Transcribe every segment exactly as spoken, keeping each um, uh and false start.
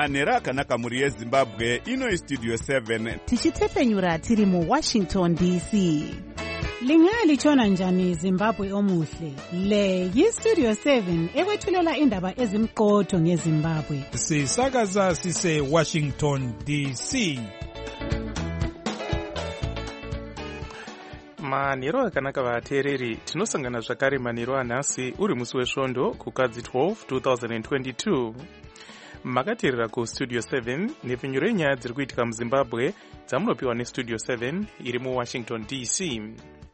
manhero akanaka mhuri yezimbabwe. Ino Studio seven tichitepfenyura tiri muWashington D C. Lingalitshona njani Zimbabwe omuhle? Le yiStudio seven ekwethulela indaba ezimqotho ngeZimbabwe. Sisakaza sise Washington D C. manhero akanaka vateereri, tinosangana zvakare manhero anhasi uri musi wesvondo kukadzi twelve twenty twenty-two. Makateerera kuStudio seven nepfenyuro yenyaya dziri kuitika muZimbabwe dzamunopiwa neStudio seven iri muWashington D C.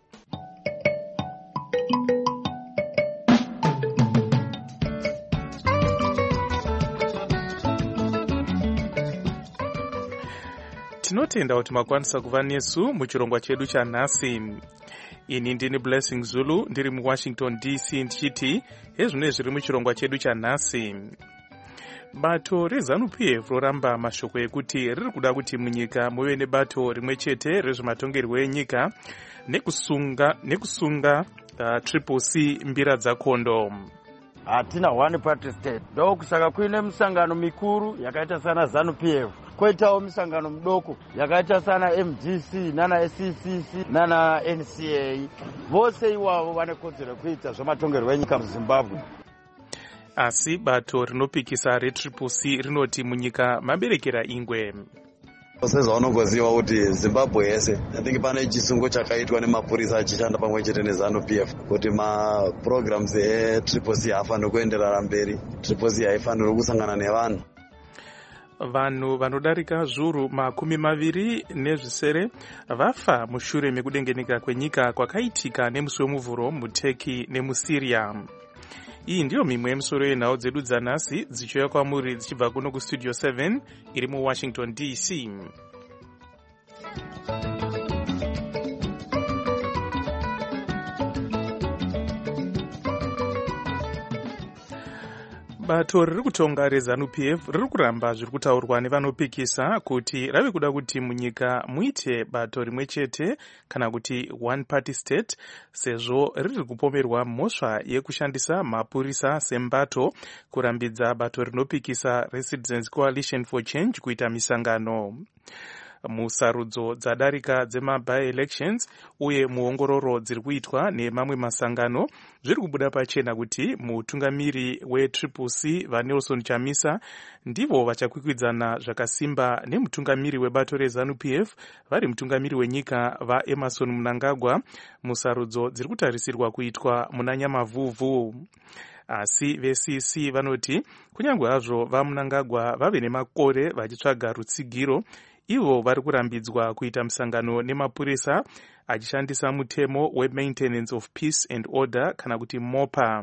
Tinotenda kuti makwanisa kuva nesu muchirongwa chedu chanhasi. Ini ndini Blessing Zulu ndiri muWashington D C ndichiti hezvino zviri muchirongwa chedu chanhasi. Bato reZANU P F roramba mashoko ekuti riri kuda kuti munyika muve nebato rimwe chete rezvematongerwo enyika nekusunga nekusunga uh, triple C mbira dzakondo. Hatina one party state. Ndokusaka kuine misangano mikuru yakaita sana ZANU P F. Koitawo misangano mudoko yakaita sana M D C nana S C C C nana N C A. Vose iwavo vane kodzero kuita zvematongerwo enyika muZimbabwe. Asi bato rinopikisa retriple C rinoti munyika maberekera ingwe. Sezvaunongoziva kuti Zimbabwe yese I think pane chisungo chakaitwa nemapurisa achishanda pamwe chete neZANU P F kuti maprograms etriple C hafaniri kuenderera mberi. Triple C haifaniri kusangana nevanhu. Vanhu vanodarika zviuru makumi maviri nezvisere vafa mushure mekudengenyeka kwenyika kwakaitika nemusi wemuvhuro muTurkey nemuSyria. Iyi ndiyo mimwe yemisoro yenhau dzedu dzanhasi dzichiuya kwamuri dzichibva kuno kuStudio seven iri muWashington D C. Bato riri kutonga reZANU P F riri kuramba zviri kutaurwa nevanopikisa kuti rave kuda kuti munyika muite bato rimwe chete kana kuti one party state, sezvo riri kupomerwa mhosva yekushandisa mapurisa sembato kurambidza bato rinopikisa reCitizens Coalition for Change kuita misangano. Musarudzo dzadarika dzema-by-elections uye muongororo dziri kuitwa nemamwe masangano zviri kubuda pachena kuti mutungamiri wetriple C vaNelson Chamisa ndivo vachakwikwidzana zvakasimba nemutungamiri webato reZANU P F vari mutungamiri wenyika vaEmerson Mnangagwa musarudzo dziri kutarisirwa kuitwa muna Nyamavhuvhu. Asi veC C vanoti kunyange hazvo vaMnangagwa vave nemakore vachitsvaga rutsigiro, ivo vari kurambidzwa kuita misangano nemapurisa achishandisa mutemo we-Maintenance of Peace and Order kana kuti MOPA.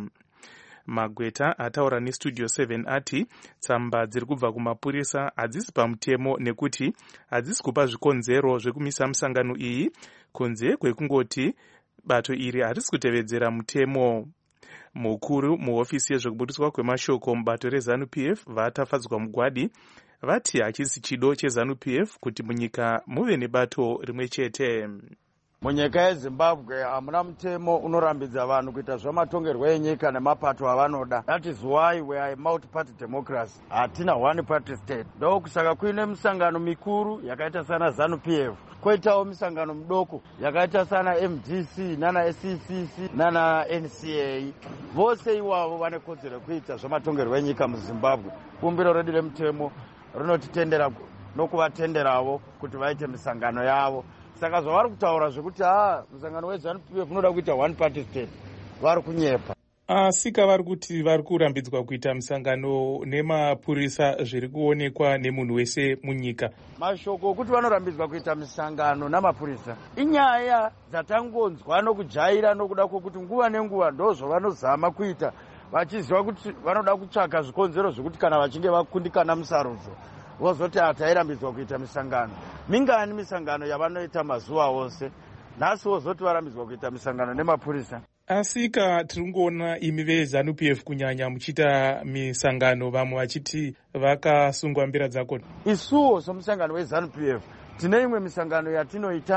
Magweta ataura neStudio seven ati tsamba dziri kubva kumapurisa hadzisi pamutemo nekuti hadzisi kupa zvikonzero zvekumisa misangano iyi kunze kwekungoti bato iri harisi kutevedzera mutemo. Mukuru muhofisi yezvekuburiswa kwemashoko mubato reZANU P F vatafadzwa mugwadi vati hachisi chido cheZANU P F kuti munyika muve nebato rimwe chete. Munyika yeZimbabwe hamuna mutemo unorambidza vanhu kuita zvamatongerwo enyika nemapato avanoda. That is why we are a multi-party democracy. Hatina one party state. Ndokusaka kuine misangano mikuru yakaita sana ZANU P F. Koitawo misangano mudoko yakaita sana M D C nana S C C C nana N C A. Vose iwavo vane kodzero kuita zvamatongerwo enyika muZimbabwe. Bumbiro redu remutemo rinotitendera nokuvatenderawo kuti vaite misangano yavo. Saka zvavari kutaura zvekuti ah musangano weZANU P F unoda kuita one party state vari kunyepa. Asi kavari kuti vari kurambidzwa kuita misangano nemapurisa zviri kuonekwa nemunhu wese munyika. Mashoko okuti vanorambidzwa kuita misangano namapurisa inyaya dzatangonzwa nokujaira nokuda kwokuti nguva nenguva ndozvo vanozama kuita vachiziva kuti vanoda kutsvaka zvikonzero zvekuti kana vachinge vakundikana musarudzo vozoti hatairambidzwa kuita misangano. Mingani misangano yavanoita mazuva ose, nhasi vozoti varambidzwa kuita misangano nemapurisa. Asi ka tiri kungoona imi veZANU P F kunyanya muchita misangano vamwe vachiti vakasungwa mbira dzakona. Isuwo somusangano weZANU P F tine imwe misangano yatinoita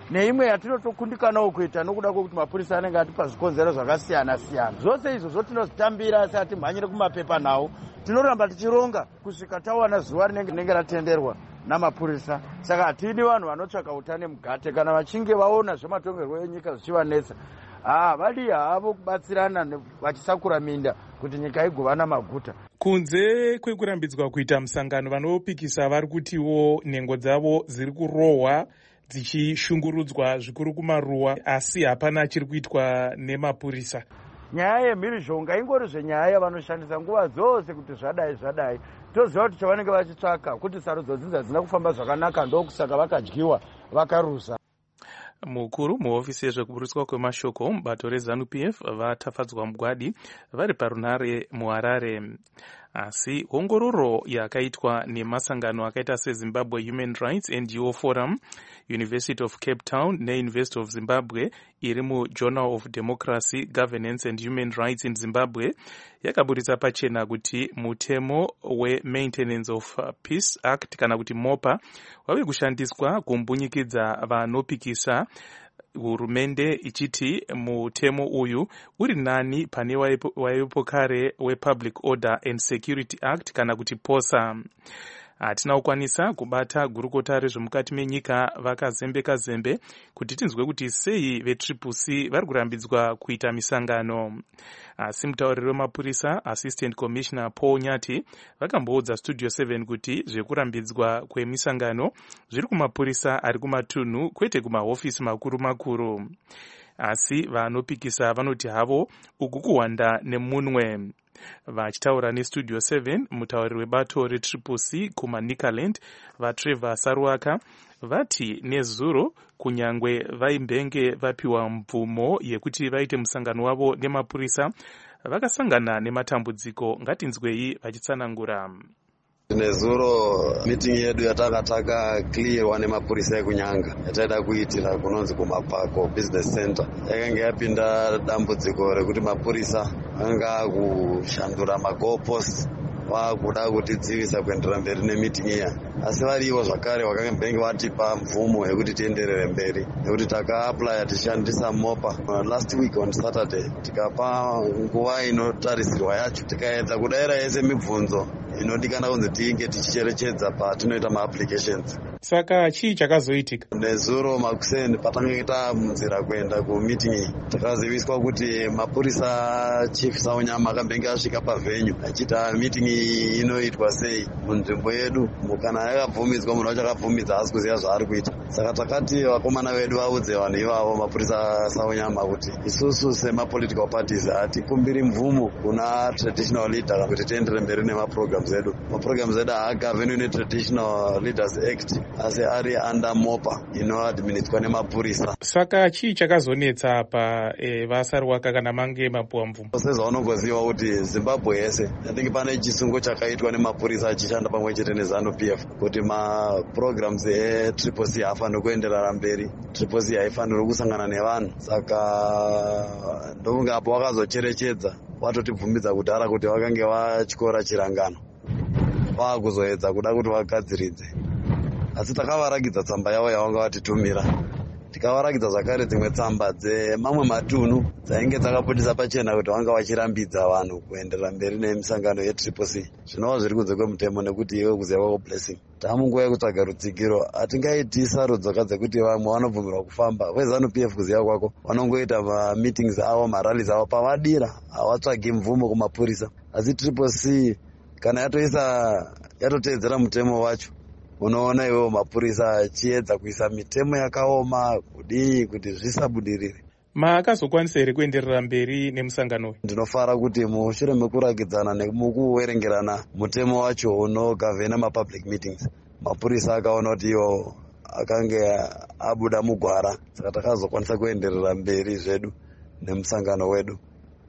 neimwe yatinotokundikanawo kuita nokuda kwokuti mapurisa anenge atipa zvikonzero zvakasiyana siyana. Zvose izvozvo tinozvitambira asi hatimhanyire kumapepa nawo. Tinoramba tichironga kusvika tawana zuva rinenge ratenderwa namapurisa. Saka hatini vanhu vanotsvaka utane mugate. Kana vachinge vaona zvematongerwo enyika zvichivanetsa, ah vadi havo kubatsirana vachisakura minda kuti nyika igovana maguta. Kunze kwekurambidzwa kuita musangano, vanopikisa vari kutiwo nhengo dzavo dziri kurohwa dzichishungurudzwa zvikuru kumaruwa, asi hapana chiri kuitwa nemapurisa. Nyaya yemhirizhonga ingori zvenyaya yavanoshandisa nguva dzose kuti zvadai zvadai. Toziva kuti chavanenge vachitsvaka kuti sarudzo dzinzi hadzina kufamba zvakanaka, ndokusaka vakadyiwa vakarusa. Mukuru muhofisi yezvekuburutswa kwemashoko mubato reZANU-P F vatafadzwa mugwadi vari parunare muHarare. Asi ongororo yakaitwa nemasangano akaita seZimbabwe Human Rights N G O Forum, University of Cape Town neUniversity of Zimbabwe iri muJournal of Democracy, Governance and Human Rights in Zimbabwe yakaburitsa pachena kuti mutemo weMaintenance of Peace Act kana kuti MOPA wave kushandiswa kumbunyikidza vanopikisa, hurumende ichiti mutemo uyu uri nani pane waipo kare wePublic Order and Security Act kana kuti POSA. Hatina kukwanisa kubata gurukota rezvemukati menyika vakazembeka zembe kuti tinzwe kuti sei veTriple C vari kurambidzwa kuita misangano. Asi mutauriri wemapurisa Assistant Commissioner Paul Nyati vakamboudza Studio seven kuti zvekurambidzwa kwemisangano zviri kumapurisa ari kumatunhu kwete kumahofisi makuru makuru. Asi vanopikisa vanoti havo uku kuwanda nemunwe. Vachitaura neStudio seven, mutauriri webato reTriple C kumaNikaland vaTrevor Saruaka vati nezuro kunyangwe vaimbenge vapiwa mvumo yekuti vaite musangano wavo nemapurisa vakasangana nematambudziko. Ngatinzwei vachitsanangura. Nezuro meeting yedu yatakataka clearwa nemapurisa ekunyanga yataida kuitira kunonzi kumapako business center yakanga yapinda dambudziko rekuti mapurisa anga kushandura magoposts vakuda kutidzivisa kuenderera mberi nemeeting iya. Asi variwo zvakare vakambenge vatipa mvumo yekuti tienderere mberi nekuti takaaplya tishandisa MOPA last week on Saturday, tikapa nguva inotarisirwa yacho tikaedza kudaira yese mibvunzo inodikana kunzi tinge tichicherechedza patinoita maapplications. Saka chii chakazoitika? Nezuro makuseni patange tamunzira kuenda kumeeting iyi takaziviswa kuti mapurisa chief Saunyama akambenge asvika pavenue achita meeting iyi inoitwa sei munzvimbo yedu. Kana yakabvumidzwa munhu wacho akabvumidza asi kuziva zvaari kuita. Saka takati vakomana vedu vaudze vanhu ivavo mapurisa Saunyama kuti isusu semapolitical parties hatikumbiri mvumo kuna traditional leader kuti tiendere mberi nemaprograms edu. Maprograms edu haagavhenwi neTraditional Leaders Act asi ari under MOPA inoadministrwa nemapurisa. Saka chii chakazonetsa pa e, vasaruwaka kana mange mapuwa mvumo? Sezvaunongoziva kuti Zimbabwe yese I think pane chisungo chakaitwa nemapurisa achishanda pamwe chete neZANU-P F kuti maprograms eTriple C hafaniri kuenderera mberi. Triple C haifaniri kusangana nevanhu. Saka ndokunge apo wakazocherechedza watotibvumidza kudhara kuti vakange vatyora chirangano vakuzoedza kuda kuti vagadziridze. Asi takavarakidza tsamba yavo yavanga vatitumira, tikavarakidza zvakare dzimwe tsamba dzemamwe matunhu dzainge dzakaputisa pachena kuti vanga vachirambidza vanhu kuenderera mberi nemisangano yeTriple C. Zvinova zviri kunze kwemutemo nekuti iwe kuziva kwako blessing. Tamunguva yekutsvaga rutsigiro hatingaiti sarudzo dzekuti vamwe vanobvumirwa kufamba. VeZANU-P F kuziva kwako vanongoita mameetings avo marallies avo pavadira, havatsvagi mvumo kumapurisa. Asi Triple C kana yatoisa yatoteedzera mutemo wacho unoona iwewo mapurisa achiedza kuisa mitemo yakaoma kudii kuti zvisabudirire. Maakazokwanisa here kuenderera mberi nemusangano? Ndinofara kuti mushure mekurakidzana nemukuverengerana mutemo wacho unogavhena mapublic meetings, mapurisa akaona kuti iwo akange abuda mugwara. Saka takazokwanisa kuenderera mberi zvedu nemusangano wedu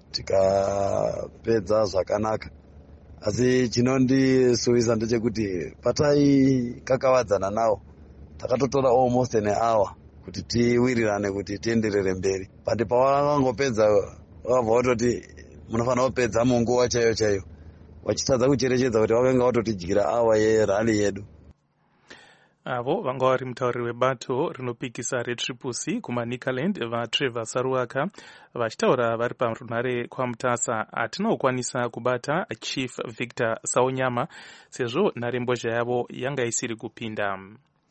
tikapedza zvakanaka. Asi chinondisuvisa ndechekuti patai kakavadzana nawo takatotora almost an hour kuti tiwirirane kuti tienderere mberi. Pandi pavangopedza vakabva vatoti munofanira kupedza munguva chaiyo chaiyo vachitadza kucherechedza kuti vakanga vatotidyira awa yerali yedu. avo vanga vari mutauriri webato rinopikisa retriple C kumanikaland vaTrevor Saruaka vachitaura vari parunhare kwamutasa hatinokwanisa kubata Chief Victor Saonyama sezvo nharembozha yavo yanga isiri kupinda.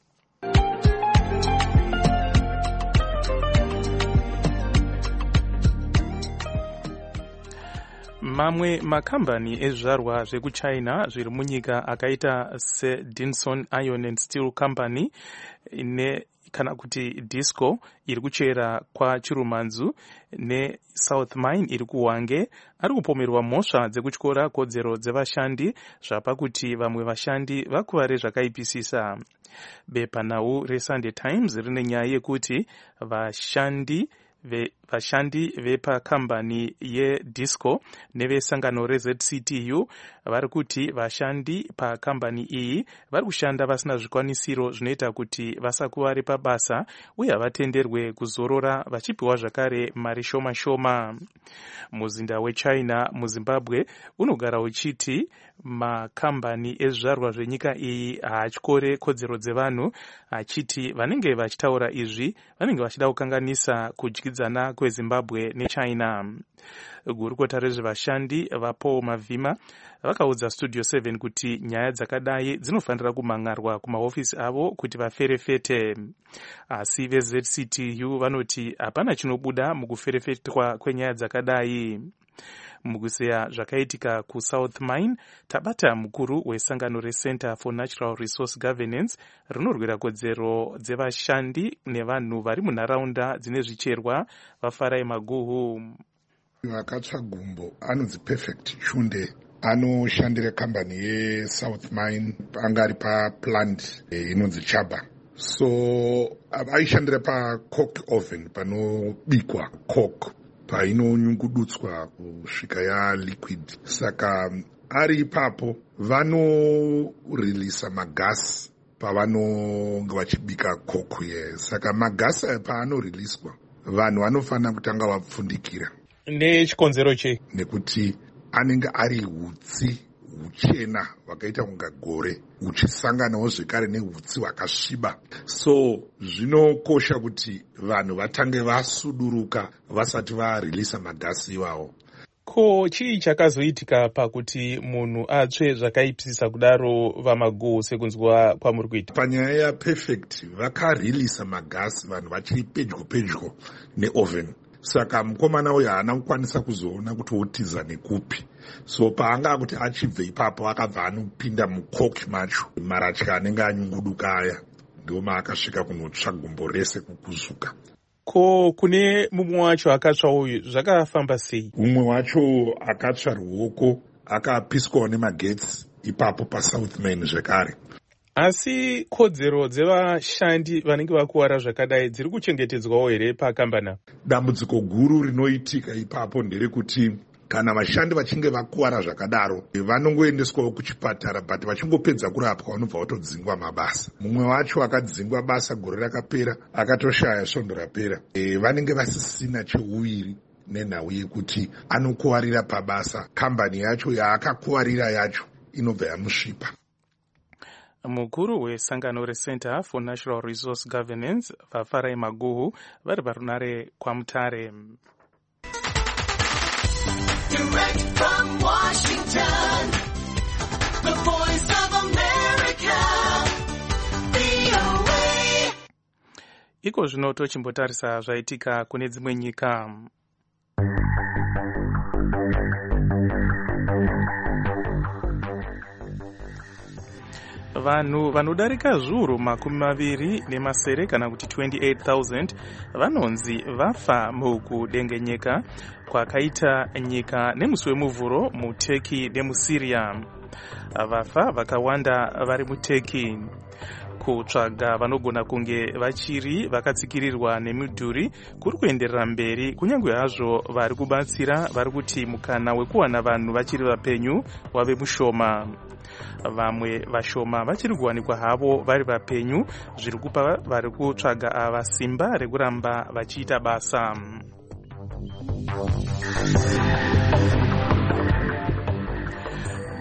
Mamwe makambani ezvizvarwa zvekuchina zviri munyika akaita seDinson Iron and Steel Company ne kana kuti Disco iri kuchera kwaChirumanzu neSouth Mine iri kuHwange ari kupomerwa mhosva dzekutyora kodzero dzevashandi zvapa kuti vamwe vashandi vakuvare zvakaipisisa. Bepanhau reSunday Times rine nyaya yekuti vashandi Ve, vashandi vepakambani yeDisco nevesangano reZ C T U vari kuti vashandi pakambani iyi vari kushanda vasina zvikwanisiro zvinoita kuti vasakuvare pabasa uye havatenderwe kuzorora vachipiwa zvakare mari shoma shoma. Muzinda weChina muZimbabwe unogara uchiti makambani ezvizvarwa zvenyika iyi haatyore kodzero dzevanhu, achiti vanenge vachitaura izvi vanenge vachida kukanganisa kudyidzana kweZimbabwe neChina. Gurukota rezvevashandi vaPaul Mavhima vakaudza Studio seven kuti nyaya dzakadai dzinofanira kumangarwa kumahofisi avo kuti vaferefete. Asi veZ C T U vanoti hapana chinobuda mukuferefetwa kwenyaya dzakadai. Mukuseya zvakaitika kuSouth Mine, tabata mukuru wesangano reCenter for Natural Resource Governance rinorwira kodzero dzevashandi nevanhu vari munharaunda dzine zvicherwa vaFarai Maguhu. Vakatsva gumbo anonzi Perfect Chunde anoshandira kambani yeSouth Mine angari paplant inonzi Chaba. So aishandira pacoke oven panobikwa coke painonyungudutswa kusvika ya liquid. Saka ari ipapo vanorilisa magasi pavanonge vachibika coke ye. Saka magasi paanoriliswa vanhu vanofanira kutanga vapfundikira. Nechikonzero chei? Nekuti anenge ari hutsi huchena hwakaita kunga gore uchisanganawo zvekare nehutsi hwakasviba. So zvinokosha kuti vanhu vatange vasuduruka vasati varilisa magasi iwawo. Ko chii chakazoitika pakuti munhu atsve zvakaipisisa kudaro vaMaguhu sekunzwa kwamuri kuita? Panyaya yaPerfect vakarilisa magasi vanhu vachiri pedyo pedyo neoven. Saka mukomana uyu haana kukwanisa kuzoona kuti otiza nekupi. So paanga kuti achibve ipapo akabva anopinda mucoke macho maratya anenge anyunguduka aya ndio maakasvika kunotsva gumbo rese kukuzuka. Ko kune mumwe wacho akatsva uyu zvakafamba sei? Mumwe wacho akatsva ruoko akapiswawo nemagetsi ipapo paSouth Mine zvekare. Asi kodzero dzevashandi vanenge vakuwara zvakadai dziri kuchengetedzwawo here pakambana? Dambudziko guru rinoitika ipapo nderekuti kana vashandi vachinge vakuwara zvakadaro vanongoendeswawo kuchipatara, but vachingopedza kurapwa vanobva vatodzingwa mabasa. Mumwe wacho akadzingwa basa gore rakapera akatoshaya svondo rapera. E, vanenge vasisina cheuviri nenhau yekuti anokuwarira pabasa, kambani yacho yaakakuwarira yacho inobva yamusvipa. Mukuru wesangano reCenter for Natural Resource Governance vaFarai Maguhu vari parunhare kwaMutare. Direct from Washington, the voice of America, V O A. Iko zvino tochimbotarisa zvaitika kune dzimwe nyika. Vanhu vanodarika zviuru makumi maviri nemasere kana kuti twenty-eight thousand vanonzi vafa mukudengenyeka kwakaita nyika nemusi wemuvhuro muTurkey nemuSyria. Vafa vakawanda vari muTurkey. Kutsvaga vanogona kunge vachiri vakatsikirirwa nemidhuri kuri kuenderera mberi, kunyange hazvo vari kubatsira vari kuti mukana wekuwana vanhu vachiri vapenyu wave mushoma. Vamwe vashoma vachiri kuwanikwa havo vari vapenyu, zviri kupa vari kutsvaga ava simba rekuramba vachiita basa.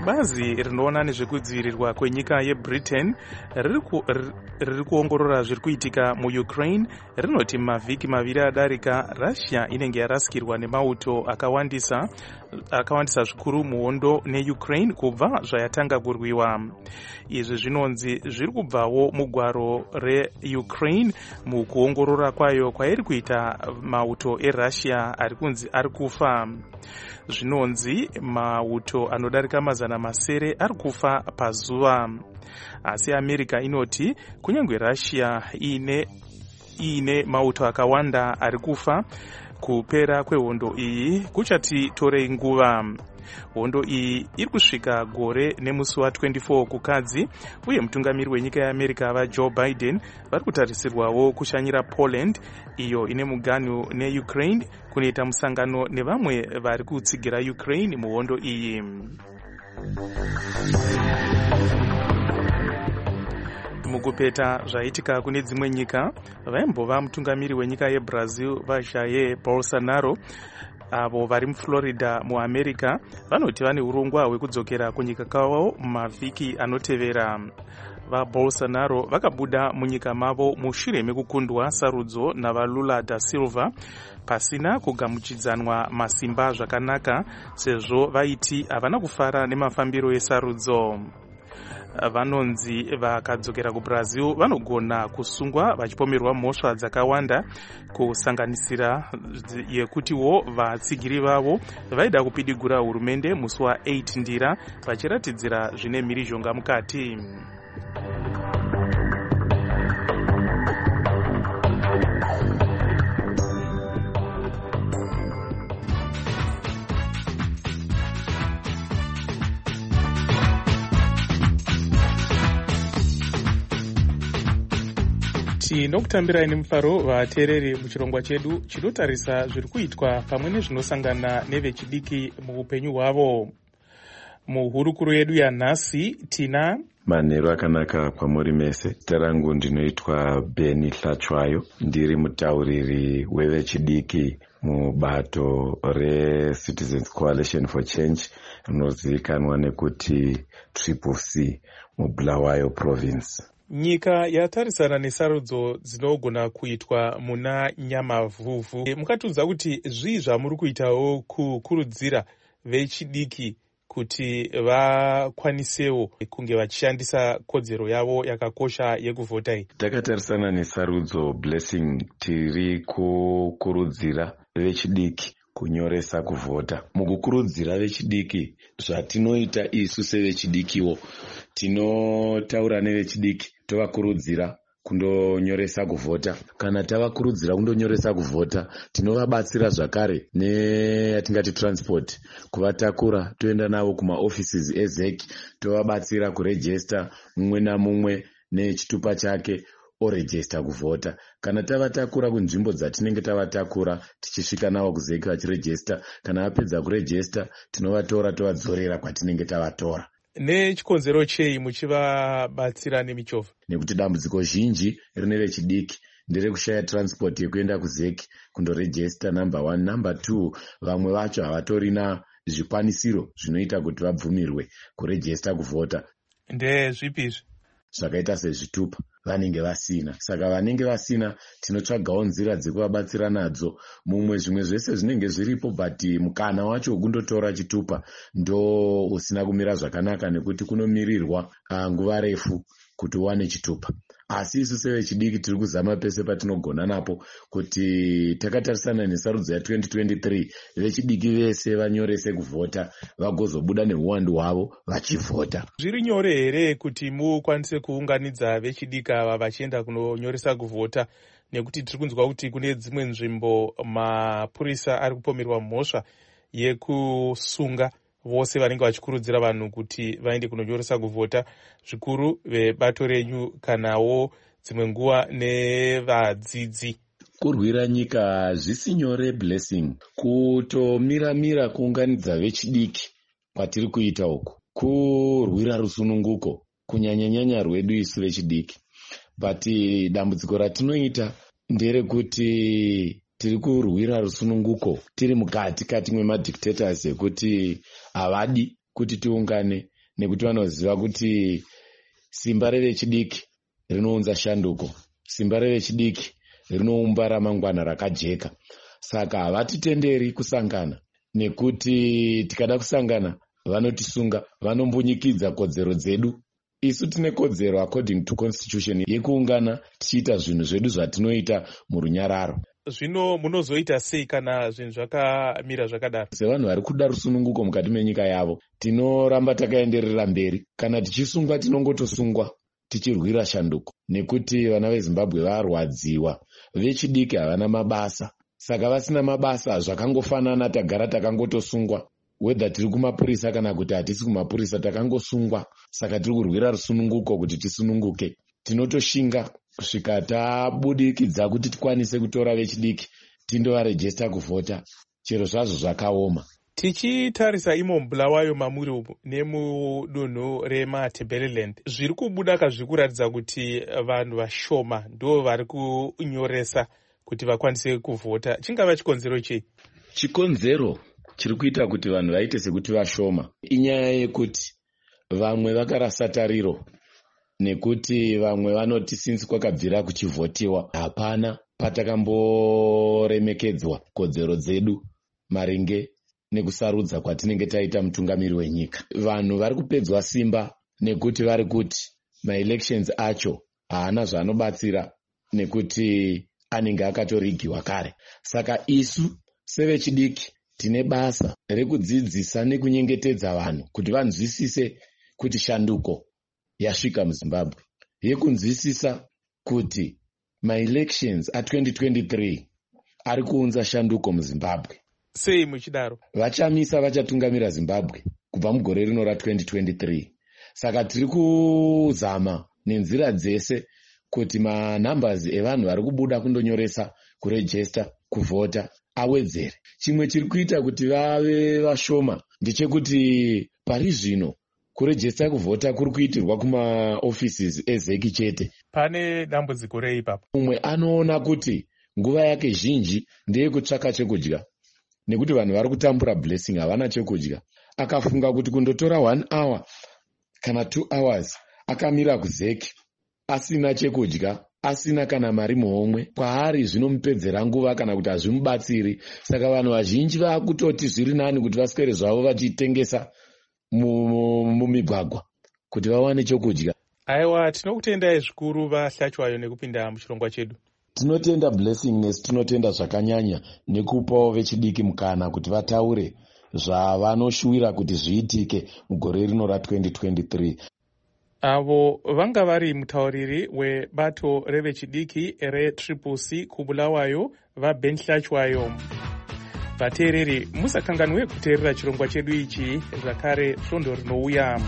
bazi rinoona nezvekudzivirirwa kwenyika yebritain riri kuongorora zviri kuitika muukraine rinoti mavhiki maviri adarika russia inenge yarasikirwa nemauto akawandisa akawandisa zvikuru muhondo neukraine kubva zvayatanga kurwiwa. Izvi zvinonzi zviri kubvawo mugwaro reukraine mukuongorora kwayo kwairi kuita mauto erussia ari kunzi ari kufa. Zvinonzi mauto anodarika mazana masere ari kufa pazuva. Asi America inoti kunyange Russia ine ine mauto akawanda ari kufa, kupera kwehondo iyi kuchati torei nguva. Hondo iyi iri kusvika gore nemusi wa24 kukadzi, uye mutungamiri wenyika yeAmerica vaJoe Biden vari kutarisirwawo kushanyira Poland iyo ine muganhu neUkraine kunoita musangano nevamwe vari kutsigira Ukraine muhondo iyi. Mukupeta zvaitika kune dzimwe nyika, vaimbova mutungamiri wenyika yeBrazil vaJair Bolsonaro avo vari muFlorida muAmerica vanoti vane urongwa hwekudzokera kunyika kwavo mavhiki anotevera. VaBolsonaro vakabuda munyika mavo mushure mekukundwa sarudzo navalula da Silva pasina kugamuchidzanwa masimba zvakanaka, sezvo vaiti havana kufara nemafambiro esarudzo. Vanonzi vakadzokera kuBrazil vanogona kusungwa vachipomerwa mhosva dzakawanda, kusanganisira yekutiwo vatsigiri vavo vaida kupidigura hurumende musi wa8 ndira vachiratidzira zvine mhirizhonga mukati. Tinokutambirai nemufaro vateereri muchirongwa chedu chinotarisa zviri kuitwa pamwe nezvinosangana nevechidiki muupenyu hwavo. Muhurukuro yedu yanhasi tina manheru akanaka kwamuri mese. Zita rangu ndinoitwa Beni Hlachwayo, ndiri mutauriri wevechidiki mubato reCitizens Coalition for Change rinozivikanwa nekuti Triple C muBulawayo Province. Nyika yatarisana nesarudzo dzinogona kuitwa muna Nyamavhuvhu. E, mukatiudza kuti zvii zvamuri kuitawo kukurudzira vechidiki kuti vakwanisewo kunge vachishandisa kodzero yavo yakakosha yekuvhota iyi? Takatarisana nesarudzo Blessing, tiri kukurudzira vechidiki kunyoresa kuvhota. Mukukurudzira vechidiki, zvatinoita isu sevechidikiwo, tinotaura nevechidiki tovakurudzira kundonyoresa kuvhota. Kana tavakurudzira kundonyoresa kuvhota, tinovabatsira zvakare neyatingati transport, kuvatakura toenda navo kuma offices ezec, tovabatsira kuregister mumwe namumwe nechitupa chake oregister kuvhota. Kana tavatakura kunzvimbo dzatinenge tavatakura tichisvika navo kuzec vachiregister, kana vapedza kuregister tinovatora tovadzorera kwatinenge tavatora. Nechikonzero chei muchivabatsira nemichovha? Nekuti dambudziko zhinji rine vechidiki nderekushaya transport yekuenda kuzec kundoregister, number one. Number two, vamwe vacho havatorina zvikwanisiro zvinoita kuti vabvumirwe kuregister kuvhota. Ndezvipi izvi? Zvakaita sezvitupa vanenge vasina. Saka vanenge vasina tinotsvagawo nzira dzekuvabatsira nadzo. Mumwe zvimwe zvese zvinenge zviripo, but mukana wacho wekundotora chitupa ndo usina kumira zvakanaka, nekuti kunomirirwa nguva refu kuti uwane chitupa. Asi isu sevechidiki tiri kuzama pese patinogona napo kuti takatarisana nesarudzo ya20 23 vechidiki vese vanyorese kuvhota vagozobuda neuwandu hwavo vachivhota. Zviri nyore here kuti mukwanise kuunganidza vechidiki ava vachienda kunonyoresa kuvhota? Nekuti tiri kunzwa kuti kune dzimwe nzvimbo mapurisa ari kupomerwa mhosva yekusunga vose vanenge vachikurudzira vanhu kuti vaende kunonyoresa kuvhota, zvikuru vebato renyu kanawo dzimwe nguva nevadzidzi. Kurwira nyika zvisi nyore Blessing, kutomira-mira kuunganidza vechidiki kwatiri kuita uku, kurwira rusununguko kunyanya-nyanya rwedu isu vechidiki. But dambudziko ratinoita nderekuti tiri kurwira rusununguko tiri mukati kati mwemadictators ekuti havadi kuti tiungane nekuti vanoziva kuti simba revechidiki rinounza shanduko, simba revechidiki rinoumba ramangwana rakajeka. Saka havatitenderi kusangana, nekuti tikada kusangana vanotisunga, vanombunyikidza kodzero dzedu. Isu tine kodzero according to constitution yekuungana tichiita zvinhu zvedu zvatinoita murunyararo. Zvino munozoita sei kana zvinhu zvakamira zvakadaro? Sevanhu vari kuda rusununguko mukati menyika yavo, tinoramba takaenderera mberi. Kana tichisungwa tinongotosungwa tichirwira shanduko, nekuti vana veZimbabwe varwadziwa. Vechidiki havana mabasa, saka vasina mabasa zvakangofanana tagara takangotosungwa. Wedha tiri kumapurisa kana kuti hatisi kumapurisa takangosungwa. Saka tiri kurwira rusununguko kuti tisununguke. Tinotoshinga kusvika tabudikidza kuti tikwanise kutora vechidiki tindovarejesta kuvhota, chero zvazvo zvakaoma. Tichitarisa imo Bulawayo mamuri nemudunhu reMatabeleland, zviri kubuda kazviri kuratidza kuti vanhu vashoma ndo vari kunyoresa kuti vakwanise kuvhota. Chingava chikonzero chei? Chikonzero chiri kuita kuti vanhu vaite sekuti vashoma inyaya yekuti vamwe vakarasa tariro, nekuti vamwe vanoti since kwakabvira kuchivhotiwa hapana patakamboremekedzwa kodzero dzedu maringe nekusarudza kwatinenge taita mutungamiri wenyika. Vanhu vari kupedzwa simba nekuti vari kuti maelections acho haana zvaanobatsira nekuti anenge akatorigiwa kare. Saka isu sevechidiki tine basa rekudzidzisa nekunyengetedza vanhu kuti vanzwisise kuti shanduko yasvika muZimbabwe, yekunzwisisa kuti maelections a twenty twenty-three ari kuunza shanduko muZimbabwe. Sei muchidaro? Vachamisa vachatungamira Zimbabwe kubva mugore rino ra twenty twenty-three. Saka tiri kuzama nenzira dzese kuti manumbers evanhu vari kubuda kundonyoresa kurejesta kuvhota awedzere. Chimwe chiri kuita kuti vave vashoma ndechekuti pari zvino kurejesta kuvhota kuri kuitirwa kuma offices ezeki chete. Pane dambudziko rei ipapo? Umwe anoona kuti nguva yake zhinji ndeye kutsvaka chekudya, nekuti vanhu vari kutambura blessing havana chekudya. Akafunga kuti kundotora one hour kana two hours akamira kuzeki asina chekudya, asina kana mari muhomwe, kwaari zvinomupedzera nguva kana kuti hazvimubatsiri. Saka vanhu vazhinji vakutoti zviri nani kuti vaswere zvavo vachitengesa mumigwagwa kuti vawane chokudya. Aiwa, tinokutendai zvikuru vaHlachwayo nekupinda muchirongwa chedu. Tinotenda blessing nesi, tinotenda zvakanyanya nekupawo vechidiki mukana kuti vataure zvavanoshuwira kuti zviitike mugore rino ra twenty twenty-three. Avo vanga vari mutauriri webato revechidiki reTriple C kuBulawayo vaBenHlachwayo. Vateereri, musakanganwe kuteerera chirongwa chedu ichi zvakare svondo rinouya.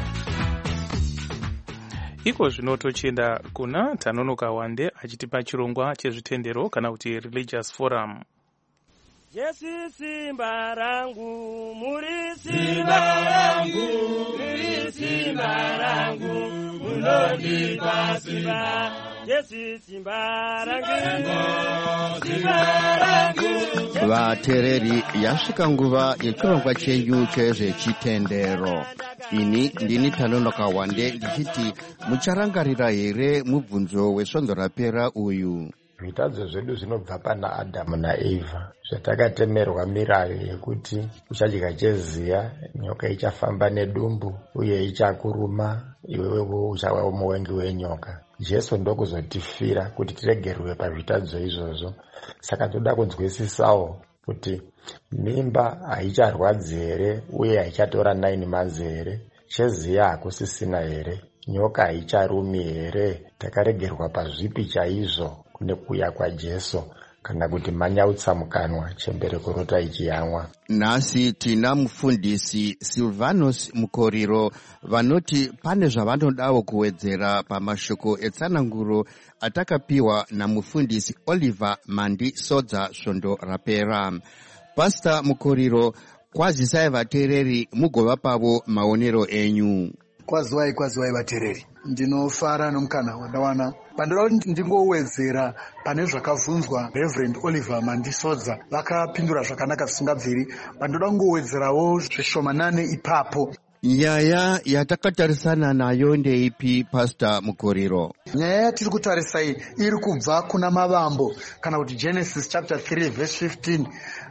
Iko zvino tochienda kuna Tanonoka Wande achitipa chirongwa chezvitendero kana kuti religious forum. Jesu simba rangu, muri simba rangu, muri simba rangu, munondipa simba. Jesu simba rangu, simba rangu. Vateereri, yasvika nguva yechirongwa chenyu chezvechitendero. Ini ndini Tanonoka Wande ndichiti mucharangarira here mubvunzo wesvondo rapera uyu. Zvitadzo zvedu zvinobva pana Adamu naEvha, zvatakatemerwa mirayo yekuti uchadya cheziya, nyoka ichafamba nedumbu uye ichakuruma, iwewe uchava muvengi wenyoka. Jesu ndokuzotifira kuti tiregerwe pazvitadzo izvozvo. Saka toda kunzwisisawo kuti mimba haicharwadzi here uye haichatora nine months here, cheziya hakusisina here, nyoka haicharumi here. Takaregerwa pazvipi chaizvo kune kuuya kwaJesu, kana kuti manyautsa mukanwa chembereko rota ichiyamwa. Nhasi tina mufundisi Silvanus Mukoriro vanoti pane zvavanodawo kuwedzera pamashoko etsananguro atakapiwa namufundisi Oliver Mandi Sodza svondo rapera. Pastor Mukoriro, kwazisai vateereri mugova pavo maonero enyu. Kwaziwai kwaziwai vateereri, ndinofara nomukana wandawana pandoda kuti ndingowedzera pane zvakabvunzwa Reverend Oliver Mandi Sodza. Vakapindura zvakanaka zvisingabviri. Pandoda kungowedzerawo zvishomanane ipapo. Nyaya yatakatarisana nayo ndeipi, Pastor Mukoriro? Nyaya yatiri kutarisa iyi iri kubva kuna Mavambo kana kuti Genesis chapter three verse fifteen.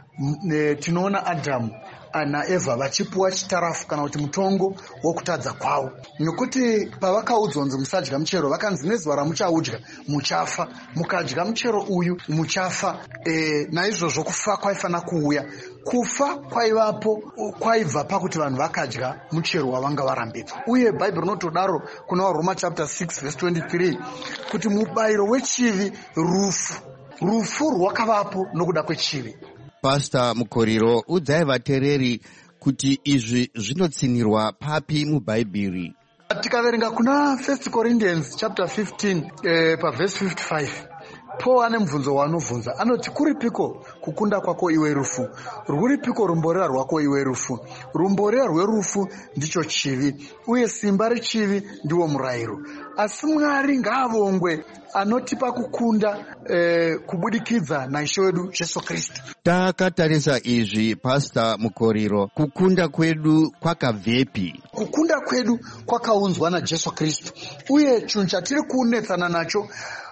Tinoona Adamu na Eva vachipuwa chitarafu kana kuti mutongo wokutadza kwavo, nekuti pavakaudzwa kunzi musadya muchero vakanzi nezuva ramuchaudya muchafa, mukadya muchero uyu muchafa. E, naizvozvo kufa kwaifanira kuuya. Kufa kwaivapo kwaibva pakuti vanhu vakadya muchero wavanga varambidzwa, uye Bhaibheri rinotodaro kuna vaRoma chapter six verse twenty-three kuti mubayiro wechivi rufu, rufu rwakavapo nokuda kwechivi. Pastor Mukoriro, udzai vateereri kuti izvi zvinotsinirwa papi muBhaibheri? Tikaverenga kuna First Corinthians chapter fifteen eh, pa verse fifty-five, Paul ane mubvunzo waanovhunza, anoti kuripiko kukunda kwako iwe rufu, rwuripiko rumborera rwako iwe rufu? Rumborera rwerufu ndicho chivi, uye simba rechivi ndiwo murayiro. Asi Mwari ngaavongwe anotipa kukunda eh, kubudikidza naIshe wedu Jesu Kristu. Takatarisa izvi, Pastor Mukoriro, kukunda kwedu kwakabvepi? Kukunda kwedu kwakaunzwa naJesu Kristu, uye chinhu chatiri kunetsana nacho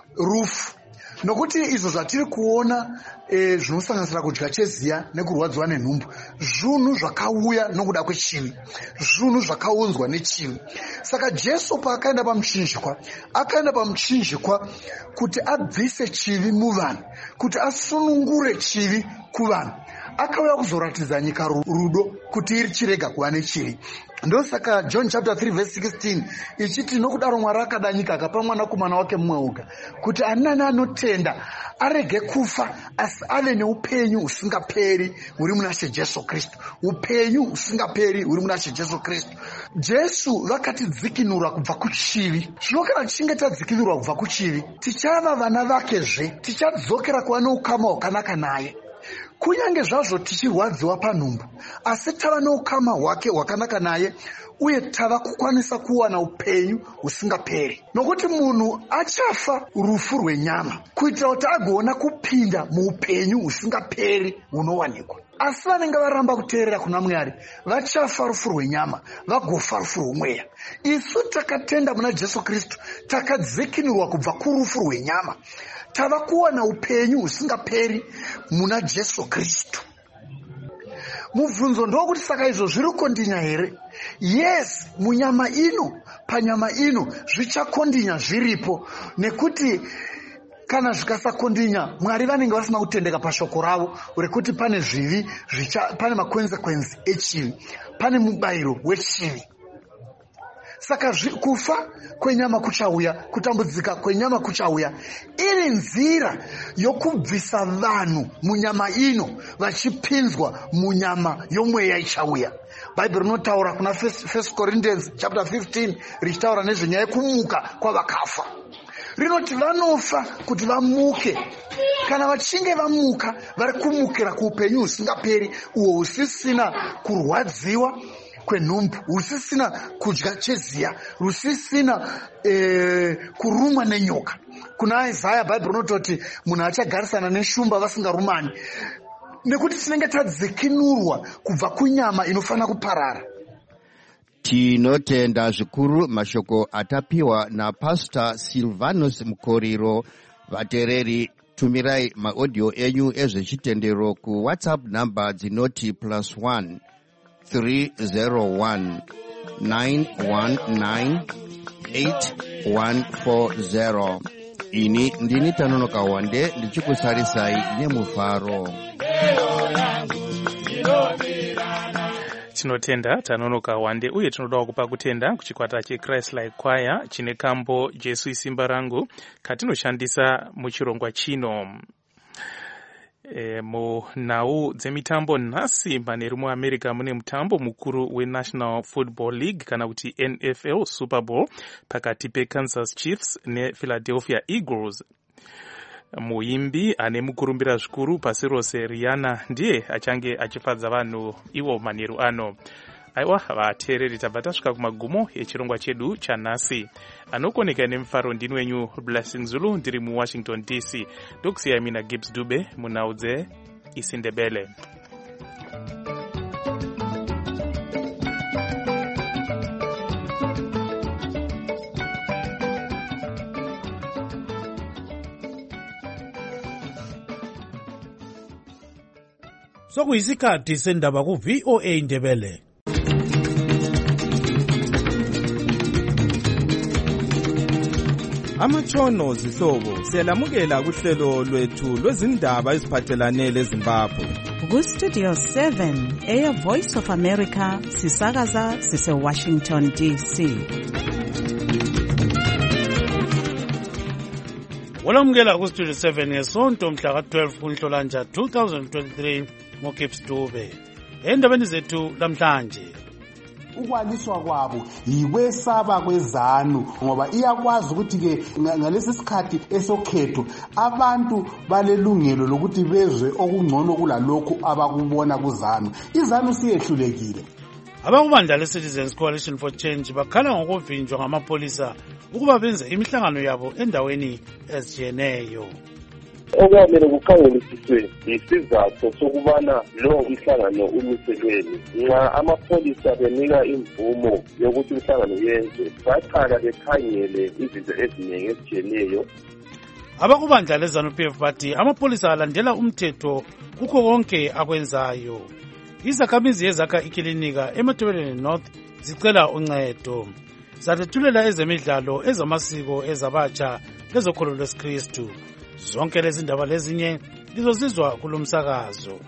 rufu. Nokuti izvo zvatiri kuona e, zvinosanganisira kudya cheziya nekurwadziwa nenhumbu, zvinhu zvakauya nokuda kwechivi, zvinhu zvakaunzwa nechivi. Saka Jesu paakaenda pamuchinjikwa, akaenda pamuchinjikwa kuti abvise chivi muvanhu, kuti asunungure chivi kuvanhu. Akauya kuzoratidza nyika rudo kuti iri chirega kuva nechivi. Ndosaka John chapter three verse sixteen ichiti nokudaro Mwari akada nyika akapa mwanakomana wake mumwe oga, kuti ani nani anotenda arege kufa asi ave neupenyu usingaperi huri muna She Jesu Kristu, upenyu usingaperi huri muna She Jesu Kristu. Jesu vakatidzikinura kubva kuchivi. Zvino kana tichinge tadzikinurwa kubva kuchivi, tichava vana vakezve, tichadzokera kuva neukama hwakanaka naye. Kunyange zvazvo tichirwadziwa panhumbu, asi tava neukama hwake hwakanaka naye, uye tava kukwanisa kuwana upenyu husingaperi. Nokuti munhu achafa rufu rwenyama kuitira kuti agoona kupinda muupenyu husingaperi hunowanikwa. Asi vanenge varamba kuteerera kuna Mwari vachafa rufu rwenyama, vagofa rufu rwomweya. Isu takatenda muna Jesu Kristu takadzikinurwa kubva kurufu rwenyama, tava kuwana upenyu husingaperi muna Jesu Kristu. Mubvunzo ndokuti saka izvo zviri kondinya here? Yes, munyama ino, panyama ino zvichakondinya zviripo, nekuti kana zvikasakondinya Mwari vanenge vasina kutendeka pashoko ravo rekuti pane zvivi, pane makonsekwensi echivi, pane mubayiro wechivi. Saka kufa kwenyama kuchauya, kutambudzika kwenyama kuchauya, iri nzira yokubvisa vanhu munyama ino vachipinzwa munyama yomweya ichauya. Bhaibheri rinotaura kuna First Corinthians chapter fifteen richitaura nezvenyaya yekumuka kwavakafa. Rinoti vanofa kuti vamuke. Kana vachinge vamuka, vari kumukira kuupenyu husingaperi, uho husisina kurwadziwa kwenhumbu, husisina kudya cheziya, husisina e, kurumwa nenyoka. Kuna Isaya Bhaibheri rinototi munhu achagarisana neshumba vasingarumani, nekuti tinenge tadzikinurwa kubva kunyama inofanira kuparara. Tinotenda zvikuru mashoko atapiwa na Pastor Silvanus Mukoriro. Vateereri, tumirai maaudio enyu ezvechitendero ku WhatsApp number dzinoti plus one three zero one nine one nine eight one four zero. Ini ndini Tanonoka Wande ndichikusarisai nemufaro. Tinotenda Tanonoka Wande, uye tinoda kupa kutenda kuchikwata cheChrist Like Choir chine kambo Jesu isimba rangu katinoshandisa muchirongwa chino. E, munhau dzemitambo nhasi pane rimwe America mune mutambo mukuru weNational Football League kana kuti N F L Super Bowl pakati peKansas Chiefs nePhiladelphia Eagles. Muimbi ane mukurumbira zvikuru pasi rose Rihanna ndiye achange achifadza vanhu iwo manheru ano. Aiwa vateereri, tabva tasvika kumagumo echirongwa chedu chanhasi. Anokoneka nemufaro ndini wenyu Blessing Zulu, ndiri muWashington D C. Ndokusiyai mina Gibbs Dube munhau dzeIsindebele. sokuyisikhathi sendaba ku-V O A Ndebele. Amatshono zihlobo siyalamukela kuhlelo lwethu lwezindaba eziphathelane leZimbabwe. Ku-Studio seven eya Voice of America sisakaza sise-Washington D C. Walamukela ku-Studio seven ngesonto mhla ka-twelve kuNhlolanja two thousand twenty-three ngoKips Dube. Endabeni zethu lamhlanje, ukwaliswa kwabo yikwesaba kwezanu ngoba iyakwazi ukuthi ke ngalesi sikhathi esokhetho abantu balelungelo lokuthi bezwe okungcono kulalokho abakubona kuzanu. Izanu siyehlulekile. abakubandla le-Citizens Coalition for Change bakhala ngokuvinjwa ngamapolisa ukuba benze imihlangano yabo endaweni ezitshiyeneyo. Okwamele kukhangelisiswe isizathu sokubana lowo mhlangano umiselweni. Nxa amapolisa benika imvumo yokuthi umhlangano yenziwe, baqala bekhangele izinto eziningi ezitshiyeneyo. Abakubandla le-ZANU P F bathi amapolisa alandela umthetho kukho konke akwenzayo. Izakhamizi ezakha ikilinika eMatebeleni North zicela uncedo. Zathethulela ezemidlalo, ezamasiko, ezabatsha, lezokholo lwesikristu. Zonke lezi ndaba lezinye lizozizwa kulomsakazo.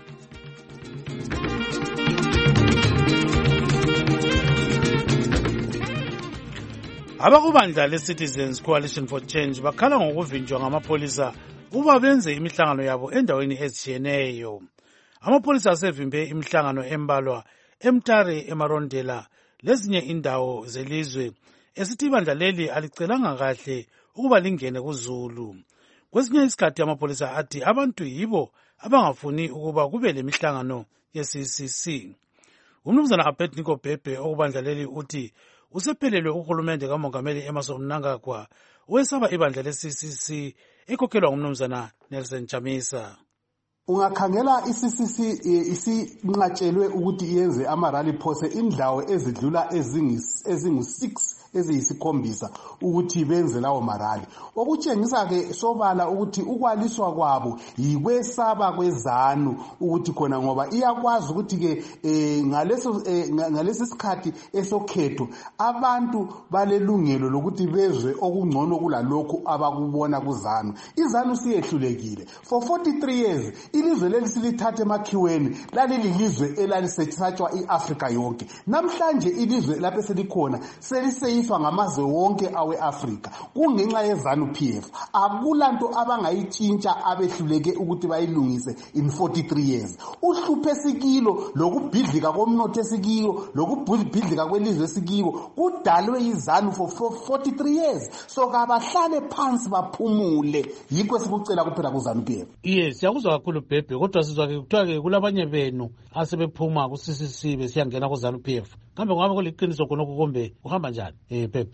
Abakubandla le-Citizens Coalition for Change bakhala ngokuvinjwa ngamapolisa ukuba benze imihlangano yabo endaweni ezitshiyeneyo. Amapolisa asevimbe imihlangano embalwa eMtare, eMarondela lezinye indawo zelizwe esithi ibandla leli alicelanga kahle ukuba lingene kuZulu. Kwesinye isikhathi amapolisa athi abantu yibo abangafuni ukuba kube lemihlangano ye-C C C. Umnumzana Abednego Bhebhe okubandla leli uthi usephelelwe uhulumende kaMongameli Emmerson Mnangagwa wesaba ibandla le-C C C ekhokhelwa ngumnumzana Nelson Chamisa. Ungakhangela i-C C C isinqatshelwe ukuthi yenze ama-rally phose indawo ezidlula ezingu-six eziyisikhombisa ukuthi benze lawo marali. Okutshengisa-ke sobala ukuthi ukwaliswa kwabo yikwesaba kwezanu ukuthi khona ngoba iyakwazi ukuthi-ke um ngalesi sikhathi esokhetho abantu balelungelo lokuthi bezwe okungcono kulalokhu abakubona kuzanu. Izanu siyehlulekile. For forty-three years ilizwe leli silithathe emakhiweni lalililizwe elalisetshatshwa i-Afrika yonke. Namhlanje ilizwe lapho eselikhona seliseyiswa ngamazwe wonke awe-Afrika kungenxa ye-ZANU P F. Akulanto abangayitshintsha abehluleke ukuthi bayilungise in forty-three years. Uhluphe esikilo lokubhidlika komnotho esikilo lokubhidlika kwelizwe esikilo kudalwe izanu for forty-three years. So kabahlale phansi baphumule. Yikho sikucela kuphela ku-ZANU P F. Yes, siyakuzwa kakhulu Bhebhe, kodwa sizwa ke kuthiwa ke kulabanye benu asebephuma ku-C C C besiyangena ku-ZANU P F. Kambe ngabe kuliqiniso khonokho kumbe kuhamba njani? Eh Bhebhe.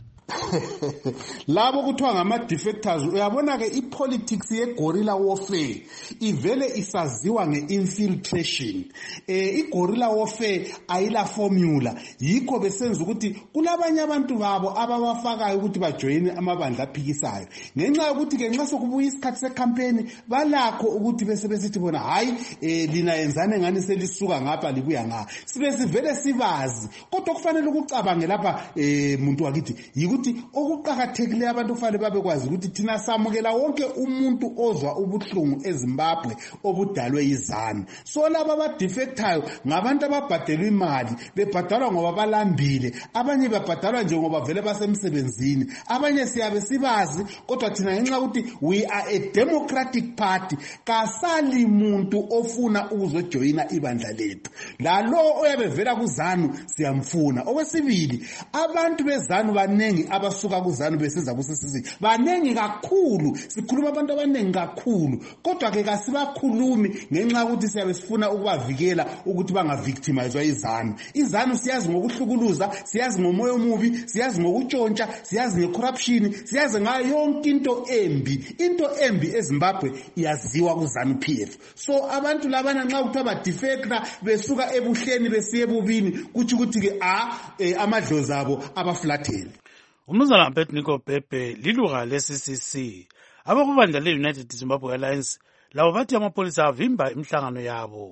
Labo kuthiwa ngama-defectors uyabona-ke i-politics ye-gorilla warfare ivele isaziwa nge-infiltration. Eh, i-gorilla warfare ayila formula. Yikho besenza ukuthi kulabanye abantu babo ababafakayo ukuthi bajoyine amabandla aphikisayo. Ngenxa yokuthi-ke nxa sokubuya isikhathi sekhampeni balakho ukuthi bese besithi bona hayi eh, lina yenzane ngani selisuka ngapha libuya ngapha. Sibe sivele sibazi. Kodwa kufanele ukucabange lapha eh, muntu wakithi yikuthi okuqakathekileyo abantu kufanele babekwazi ukuthi thina samukela wonke umuntu ozwa ubuhlungu eZimbabwe obudalwe izanu. So laba abadefectayo ngabantu ababhadelwa imali, bebhadalwa ngoba balambile, abanye bebhadalwa nje ngoba vele basemsebenzini, abanye siyabe sibazi. Kodwa thina ngenxa ukuthi we are a democratic party kasali muntu ofuna ukuzojoyina ibandla lethu. Lalo oyabe vela kuzanu siyamfuna. Okwesibili, abantu bezanu banengi abasuka kuzanu besiza kusisizi banengi kakhulu. Sikhuluma abantu abanengi kakhulu, kodwa ke kasibakhulumi ngenxa ukuthi siyabe sifuna ukubavikela ukuthi bangavictimizwa izanu. Izanu siyazi ngokuhlukuluza, siyazi ngomoya omubi, siyazi ngokutshontsha, siyazi ngecorruption, siyazi ngayo yonke into embi. Into embi eZimbabwe iyaziwa kuZANU P F. So abantu labana nxa kuthiwa badefecta besuka ebuhleni besiye ebubini kuthi ukuthi ke a amadlozi abo abaflathele. Umnumzana Abednego Bhebhe liluka le-C C C. Abakubandla le-United Zimbabwe Alliance labo bathi amapolisa avimba imihlangano yabo.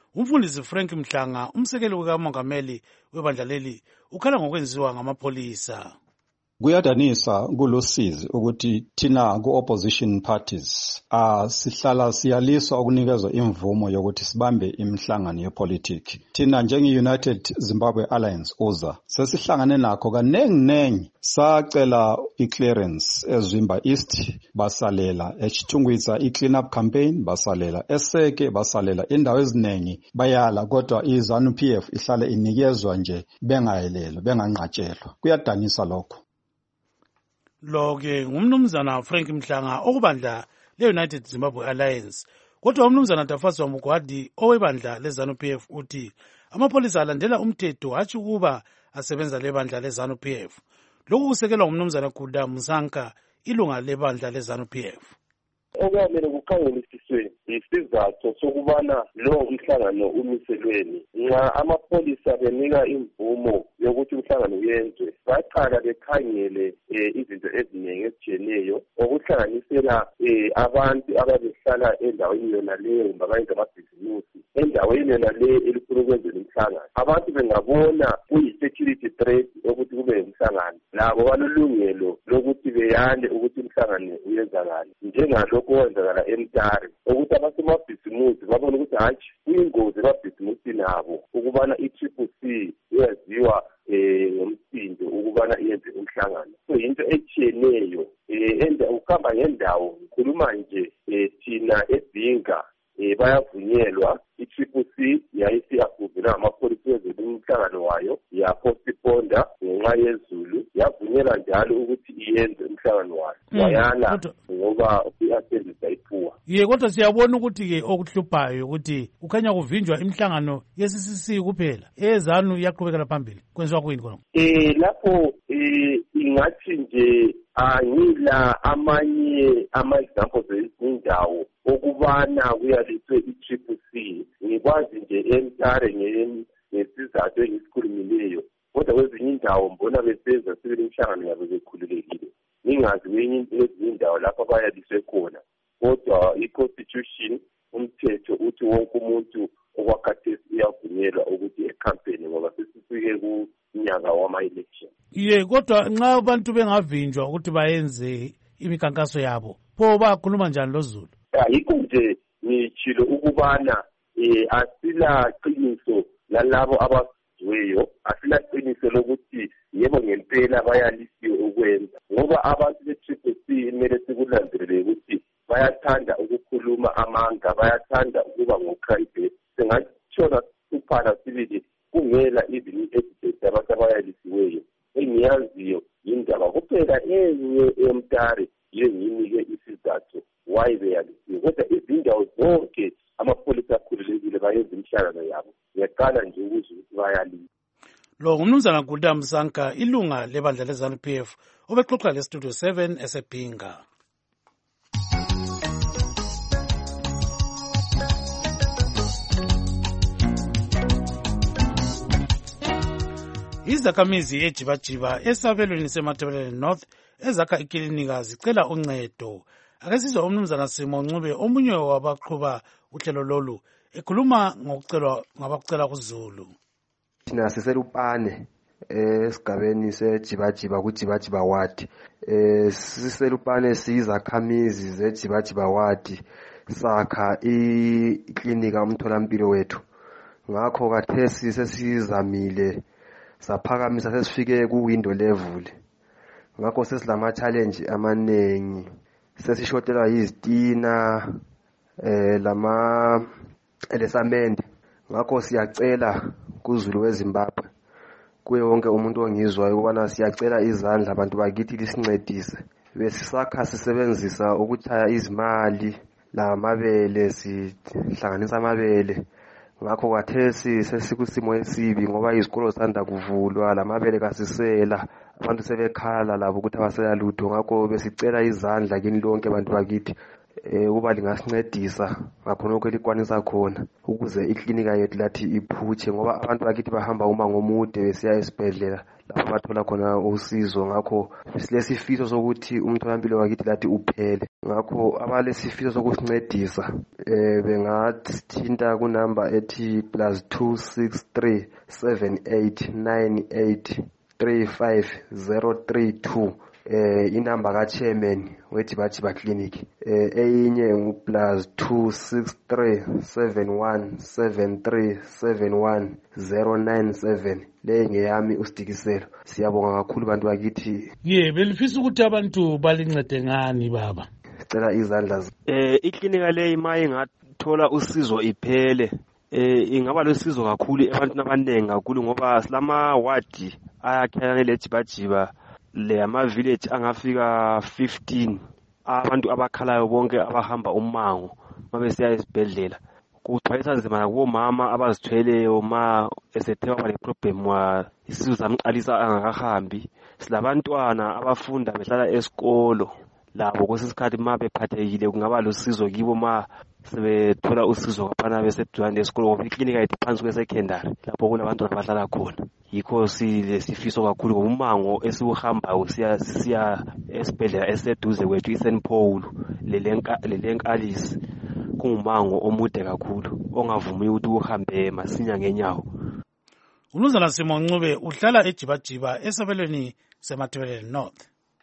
umfundisi Frank Mhlanga, umsekeli wekamongameli webandla leli, ukhala ngokwenziwa ngamapholisa. Kuyadanisa kulosizi ukuthi thina ku-opposition parties uh, sihlala siyaliswa ukunikezwa imvumo yokuthi sibambe imihlangano yepolitiki. Thina njenge-United Zimbabwe Alliance U Z A sesihlangane nakho kanenginengi sacela i-clearance eZwimba East basalela, eChitungwitsa i-clean up campaign basalela, eSeke basalela, indawo eziningi bayala kodwa i-ZANU P F ihlale inikezwa nje bengayelelo benganqatshelwa. Kuyadanisa lokho. Lo-ke ngumnumzana Frank Mhlanga okubandla le-United Zimbabwe Alliance. Kodwa umnumzana Tafazwa Mugwadi owebandla le-ZANU P F uthi amapholisa alandela umthetho hatshi ukuba asebenza lebandla le-ZANU P F. Lokhu kusekelwa ngumnumzana Guda Musanka, ilunga lebandla le-ZANU P F. Okwamele kukhangelisiswe isizathu sokubana lo umhlangano umiselweni nxa amapholisa benika imvumo yokuthi umhlangano uyenzwe baqala bekhangele izinto eziningi ezitshiyeneyo okuhlanganisela abantu ababehlala endaweni yona leyo kumbe abayenza amabhizimusi endaweni yona leyo elifuna ukwenzela umhlangano. Abantu bengabona kuyi-security threat ukuthi kube umhlangano, labo balolungelo lokuthi beyale ukuthi umhlangano uyenzakale njengalokho okwenzakala eMtare ukuthi abasemabhizimusi babona ukuthi hatshi kuyingozi emabhizimusi nabo ukubana i-triple C iyaziwa ngomsindo ukubana iyenze umhlangano. So yinto etshiyeneyo um ukuhamba ngendawo ngikhuluma nje thina eBhinga bayavunyelwa i-triple C yayisiyavula amapholisa wenzela umhlangano wayo yapostponda ngenxa yezulu yavunyelwa njalo ukuthi iyenze umhlangano wayo wayala ngoba i-attendance ayiphuwa. Ye kodwa siyabona ukuthi-ke okuhluphayo ukuthi kukhanya kuvinjwa imihlangano ye-C C C kuphela eZANU iyaqhubekela phambili kwenziwa kuyini khona? Eh lapho eh ingathi nje angila amanye ama-examples ezindawo okubana kuyaliswe i-triple C. Ngikwazi nje eMtare ngesizathu engisikhulumileyo kodwa kwezinye indawo mbona besenza sibili imihlangano yabo bekhululekile. Ningazi kwenye ezinye indawo lapho bayaliswe khona kodwa i-constitution umthetho uthi wonke umuntu okwakhathesi uyavunyelwa ukuthi ekhampeni ngoba sesifike kunyaka wama-election. Ye kodwa nxa abantu bengavinjwa ukuthi bayenze imikhankaso yabo pho bakhuluma njani loZulu? Yikho nje ngitshilo ukubana eh asila qiniso lalabo abazweyo, asila qiniso lokuthi yebo ngempela bayalisiwe ukwenza ngoba abantu be-triple C kumele sikulandelele ukuthi bayathanda ukukhuluma amanga, bayathanda ukuba ngokraybe. Singatshona kuphana sibili kungela even i-evidence abantu abayalisiweyo. Engiyaziyo yindaba kuphela enye eMtare yengiyinike isizathu why beyalisiwe kodwa izindawo zonke amapholisa akhululekile bayenza imihlangano yabo. Ngiyaqala nje ukuzwa ukuthi bayalisa. Lo ngumnumzana Guda Musanka, ilunga lebandla le-ZANU P F obexoxa le-Studio seven eseBhinga. Izakhamizi eJibajiba esabelweni seMatabeleland North ezakha ikilinika zicela uncedo. Ake sizwe umnumzana Simo Ncube omunye wabaqhuba uhlelo lolu ekhuluma ngokucelwa ngabakucela kuZulu. Thina siselupane esigabeni seJibajiba kuJibajiba ward. Eh siselupane sizakhamizi zeJibajiba ward sakha iklinika umtholampilo wethu. Ngakho kathesi sesizamile saphakamisa sesifike ku window level. Ngakho sesilama challenge amanengi. Sesishotelwa izitina eh lama elesamende. Ngakho siyacela kuZulu weZimbabwe kuye wonke umuntu ongizwayo ukubana siyacela izandla abantu bakithi lisincedise. Besisakha sisebenzisa ukuthaya izimali la mabele, sihlanganisa amabele. Ngakho kathesi sesikusimo esibi ngoba izikolo sanda kuvulwa lamabele kasisela abantu sebekhala labo ukuthi abasela lutho. Ngakho besicela izandla kini lonke abantu bakithi eh uba lingasincedisa ngakhona okwelikwanisa khona ukuze iklinika yethu lathi iphutshe ngoba abantu bakithi bahamba uma ngomude besiya esibhedlela lapho bathola khona usizo. Ngakho silesifiso sokuthi umtholampilo wakithi lathi uphele. Ngakho abalesifiso sokusincedisa eh bengathinta kunamba ethi plus two six three seven eight nine eight three five zero three two eh inamba ka chairman weDibajiba Clinic. eh eyinye ngu plus two six three seven one seven three seven one zero nine seven le ngeyami uSidikiselo. Siyabonga kakhulu bantu bakithi. Ye belifisa ukuthi abantu balincede ngani baba? Sicela izandla. Eh iklinika le imaye ngathola usizo iphele. Eh ingaba losizo kakhulu ebantwini abanengi kakhulu ngoba silama ward ayakhela leDibajiba le ama village angafika fifteen abantu abakhalayo bonke abahamba umango mabesiya esibhedlela. Kuthwayisa nzima kubo mama abazithweleyo ma esethe waba le problem wa isizo samqalisa angakahambi. Silabantwana abafunda behlala esikolo labo kwesisikhathi ma bephathekile kungaba lusizo kibo ma sebethola usizo kaphana beseduzane esikolo ngoba iklinika yethu phansi kwe-secondary lapho kulabantu abahlala khona. Yikho silesifiso kakhulu ngobumango esiuhambayo siya siya esibhedlela eseduze kwethu iSaint Paul lelenkalisi kungumango omude kakhulu ongavumi ukuthi uhambe masinya ngenyawo. Umnumzana Simon Ncube uhlala eDibajiba esabelweni seMatabeleland North.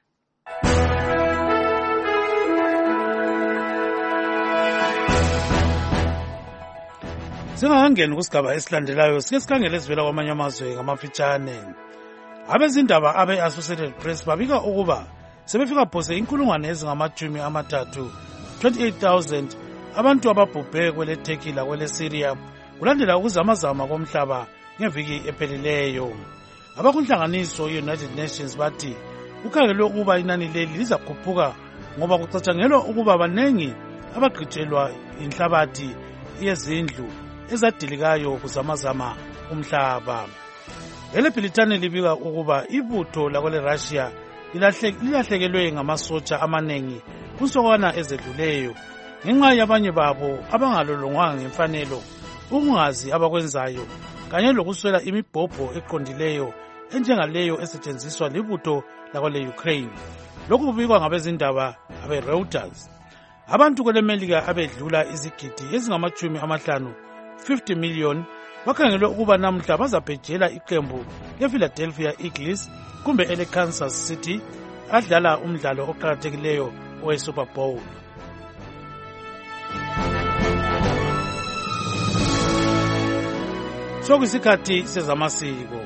Singangeni kusigaba esilandelayo sike sikhangele sivela kwamanye amazwe ngamafitshane. Abezindaba abe-Associated Press babika ukuba sebefika phose inkulungwane ezingamajumi amathathu twenty-eight thousand abantu ababhubhe kwele Turkey lakwele Syria kulandela ukuzamazama komhlaba ngeviki ephelileyo. Abakunhlanganiso ye-United Nations bathi kukhangelwe ukuba inani leli lizakhuphuka ngoba kucatshangelwa ukuba banengi abagqitshelwa inhlabathi yezindlu ezadilikayo kuzamazama umhlaba. Ele Britani libika ukuba ibutho lakwele Russia lilahlekelwe ngamasotsha amanengi kusokwana ezedluleyo ngenxa yabanye babo abangalolongwanga ngemfanelo, ukungazi abakwenzayo kanye lokuswela imibhobho eqondileyo enjengaleyo esetshenziswa libutho lakwele Ukraine. Lokhu kubikwa ngabezindaba abe-Reuters. Abantu kwele Melika abedlula izigidi ezingamachumi amahlanu fifty million bakhangelwe ukuba namhla bazabhejela iqembu lePhiladelphia Eagles kumbe eleKansas City adlala umdlalo oqhakathekileyo oweSuper Bowl. Sokusikhathi sezamasiko.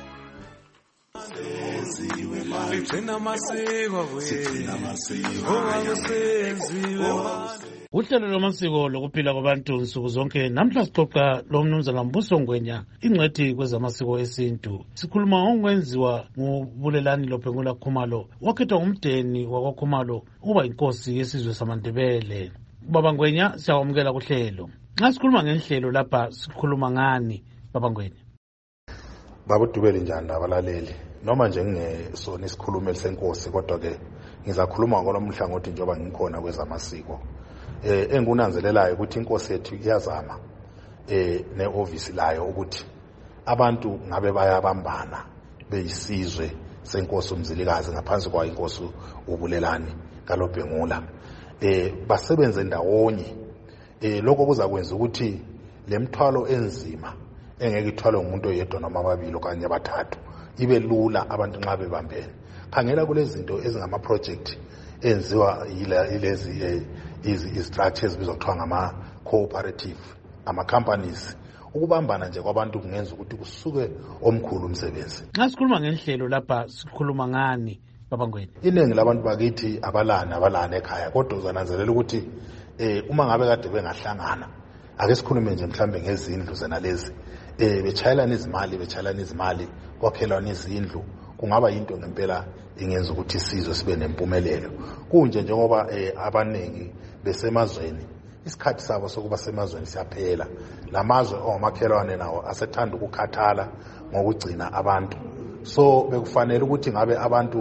Uhlelo lwamasiko lokuphila kwabantu nsuku zonke namhla sixoxa lo mnumzana Mbuso Ngwenya ingcwethi kwezamasiko esintu. Sikhuluma ngokwenziwa ngubulelani loPhengula Khumalo wakhethwa ngumdeni wakwaKhumalo ukuba inkosi yesizwe samaNdebele. Baba Ngwenya siyawamukela kuhlelo. Nxa sikhuluma ngenhlelo lapha sikhuluma ngani Baba Ngwenya? Baba Dubeli njani abalaleli? Noma nje ngingesona isikhulumeli senkosi kodwa ke ngizakhuluma ngolomhla ngothi njoba ngikhona kwezamasiko. Eh engunanzelelayo ukuthi inkosi yethu iyazama eh neoffice layo ukuthi abantu ngabe bayabambana beyisizwe senkosi umzilikazi ngaphansi kwa inkosi ubulelani kaLobhengula. Eh basebenze ndawonye. Eh lokho kuzakwenza ukuthi lemthwalo enzima engeke ithwalwe ngumuntu oyedwa noma ababili okanye abathathu ibe lula abantu nxa bebambene. Khangela kulezi zinto ezingama project enziwa yilezi izi-structures bizokuthiwa ngama cooperative, ama companies. Ukubambana nje kwabantu kungenza ukuthi kusuke omkhulu umsebenzi. Nxa sikhuluma ngenhlelo lapha sikhuluma ngani Baba Ngwenya? Iningi labantu bakithi abalana abalana ekhaya kodwa uzananzelela ukuthi eh uma ngabe kade bengahlangana ake sikhulume nje mhlambe ngezindlu zena lezi eh bechayelana izimali bechayelana izimali kwakhelwana izindlu kungaba into ngempela ingenza ukuthi isizwe sibe nempumelelo. Kunje njengoba eh abaningi besemazweni isikhathi sabo sokuba semazweni siyaphela. Lamazwe ongamakhelwane nawo asethanda ukukhathala ngokugcina abantu. So bekufanele ukuthi ngabe abantu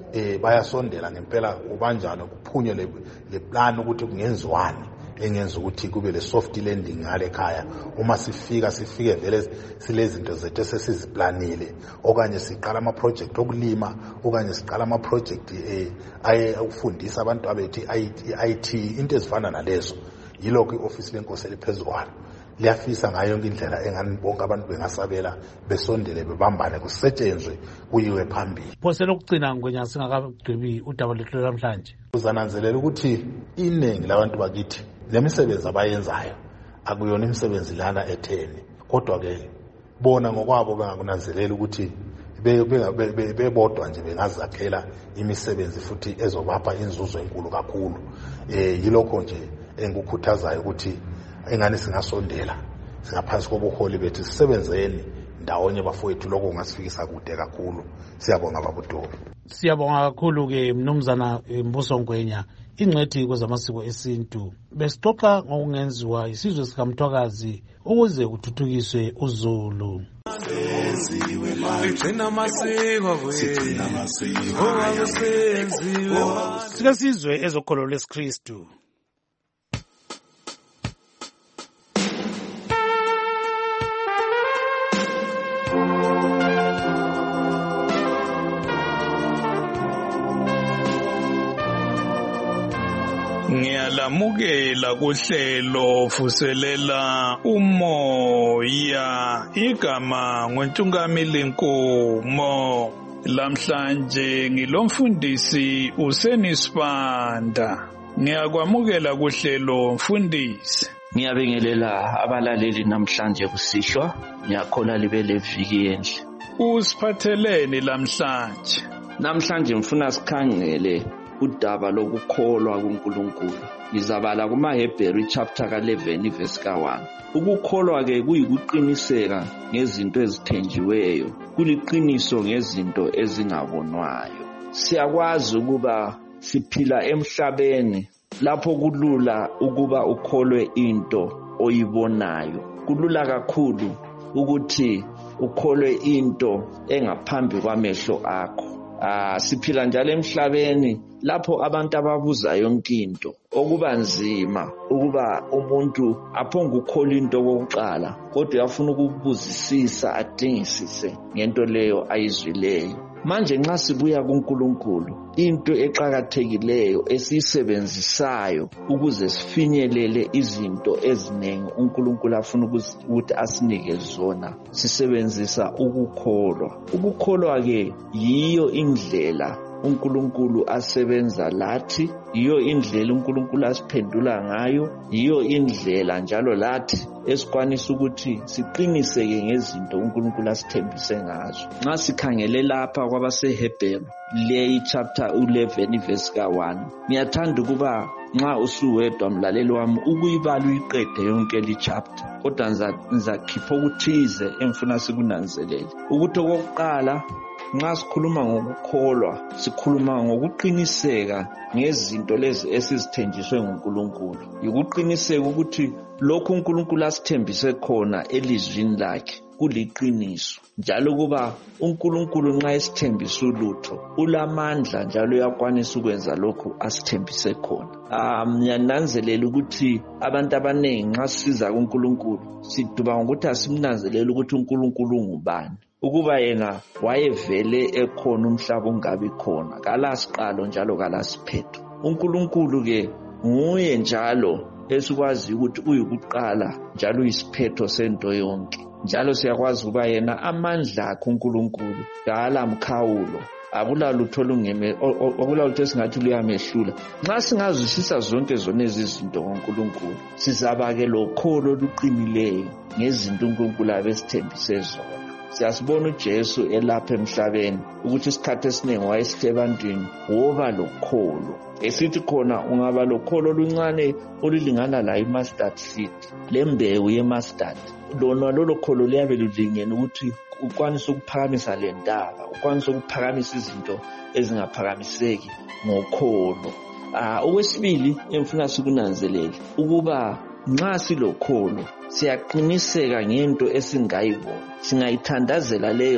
eh bayasondela ngempela kubanjani kuphunywe le le plan ukuthi kungenziwani engenza ukuthi kube le soft landing ngale khaya uma sifika sifike vele silezinto zethu esesiziplanile okanye siqala ama project okulima okanye siqala ama project eh aye ukufundisa abantu abethu I T into ezifana nalezo yilokho ioffice lenkosi eliphezulu liyafisa ngayo yonke indlela engani bonke abantu bengasabela besondele bebambane kusetshenzwe kuyiwe phambili. Phose lokugcina ngwenya singakagqibi udaba lethu namhlanje. Uzananzelela ukuthi iningi labantu bakithi lemisebenzi abayenzayo akuyona imisebenzi lana etheni kodwa ke bona ngokwabo bengakunanzelela ukuthi bebodwa nje bengazakhela imisebenzi futhi ezobapha inzuzo enkulu kakhulu. Eh yilokho nje engikukhuthazayo ukuthi engane singasondela singaphansi kobuholi bethu sisebenzeni ndawonye bafowethu lokho kungasifikisa kude kakhulu. Siyabonga babudobi. Siyabonga kakhulu ke mnumzana Mbuso Ngwenya ingcwethi kwezamasiko esintu. Besixoxa ngokungenziwa isizwe sikaMthwakazi ukuze kuthuthukiswe uZulu. Sike sizwe ezokholo lesiKristu. Ngiyalamukela kuhlelo vuselela umoya igama ngoNtungamili Nkomo. Lamhlanje ngilomfundisi uSenisibanda. Ngiyakwamukela kuhlelo mfundisi. Ngiyabingelela abalaleli namhlanje kusihlwa ngiyakhola libe leviki enhle. Usiphatheleni lamhlanje? Namhlanje ngifuna sikhangele udaba lokukholwa kuNkulunkulu. Ngizabala kumaHebheru chapter eleven verse one. Ukukholwa ke kuyikuqiniseka ngezinto ezithenjiweyo, kuliqiniso ngezinto ezingabonwayo. Siyakwazi ukuba siphila emhlabeni lapho kulula ukuba ukholwe into oyibonayo. Kulula kakhulu ukuthi ukholwe into engaphambi kwamehlo akho. Ah siphila njalo emhlabeni lapho abantu ababuza yonke into okuba nzima ukuba umuntu aphonga ukholwa into kokuqala kodwa uyafuna ukubuzisisa adingisise ngento leyo ayizwileyo. Manje nxa sibuya kuNkulunkulu into eqhakathekileyo esisebenzisayo ukuze sifinyelele izinto ezinengi uNkulunkulu afuna ukuthi asinike zona sisebenzisa ukukholwa. Ukukholwa ke yiyo indlela uNkulunkulu asebenza lathi, yiyo indlela uNkulunkulu asiphendula ngayo, yiyo indlela njalo lathi esikwanisa ukuthi siqiniseke ngezinto uNkulunkulu asithembise ngazo. Nxa sikhangele lapha kwabaseHebheru le chapter eleven verse one, ngiyathanda ukuba nxa usuwedwa mlaleli wami ukuyibala uyiqede yonke le chapter kodwa ngizakhipha ukuthize engifuna sikunanzelele ukuthi okokuqala nxa sikhuluma ngokukholwa sikhuluma ngokuqiniseka ngezinto lezi esizithenjiswe nguNkulunkulu. Ukuqiniseka ukuthi lokhu uNkulunkulu asithembise khona elizwini lakhe kuliqiniso, njalo kuba uNkulunkulu nxa esithembisa ulutho ulamandla njalo uyakwanisa ukwenza lokhu asithembise khona. Um ngiyananzelela ukuthi abantu abaningi nxa sisiza kuNkulunkulu siduba ngokuthi asimnanzelela ukuthi uNkulunkulu ngubani, ukuba yena wayevele ekhona umhlaba ungabi khona, kalasiqalo njalo kalasiphetho. uNkulunkulu ke nguye njalo esikwazi ukuthi uyikuqala njalo uyisiphetho sento yonke. Njalo siyakwazi ukuba yena amandla akhe uNkulunkulu kala mkhawulo, akula lutho lungeme akula lutho esingathi luyamehlula. Nxa singazwisisa zonke zona izinto ngoNkulunkulu sizaba ke lokholo luqinileyo ngezinto uNkulunkulu abesithembise zona. Siyasibona uJesu elapha emhlabeni ukuthi isikhathi esiningi wayesithi ebantwini woba lokholo, esithi khona ungaba lokholo oluncane olulingana la imustard seed, lembewu yemustard. Lona lolo kholo liyabe lulingene ukuthi ukwanisa ukuphakamisa le ntaba, ukwanisa ukuphakamisa izinto ezingaphakamiseki ngokholo. Ah okwesibili emfuna sikunanzelele ukuba nxa silokholo siyaqiniseka ngento esingayibona, singayithandazela leyo nto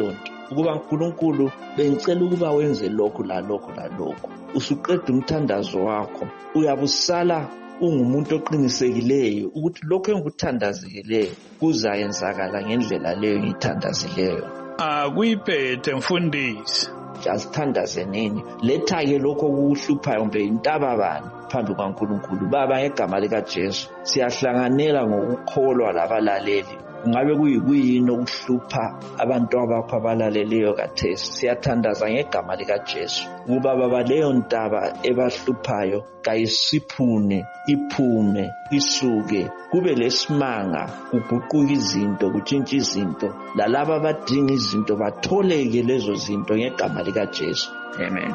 ukuba uNkulunkulu bengicela ukuba wenze lokhu la lokhu la lokhu. Usuqeda umthandazo wakho, uyabusala ungumuntu oqinisekileyo ukuthi lokho engikuthandazileyo kuzayenzakala ngendlela leyo ngithandazileyo. Akuyiphethe mfundisi. Asithandaze nini? Letha-ke lokho okuhluphayo mbe intaba bani phambi kwaNkulunkulu. Baba, ngegama likaJesu siyahlanganela ngokukholwa labalaleli. Ngabe kuyikuyini okuhlupha abantu abakho abalaleleyo kathesi? Siyathandaza ngegama likaJesu ukuba baba leyo ntaba ebahluphayo kayisiphune, iphume, isuke, kube lesimanga, kuguquka izinto, kutshintsha izinto, lalaba abadinga izinto batholeke lezo zinto ngegama likaJesu. Amen.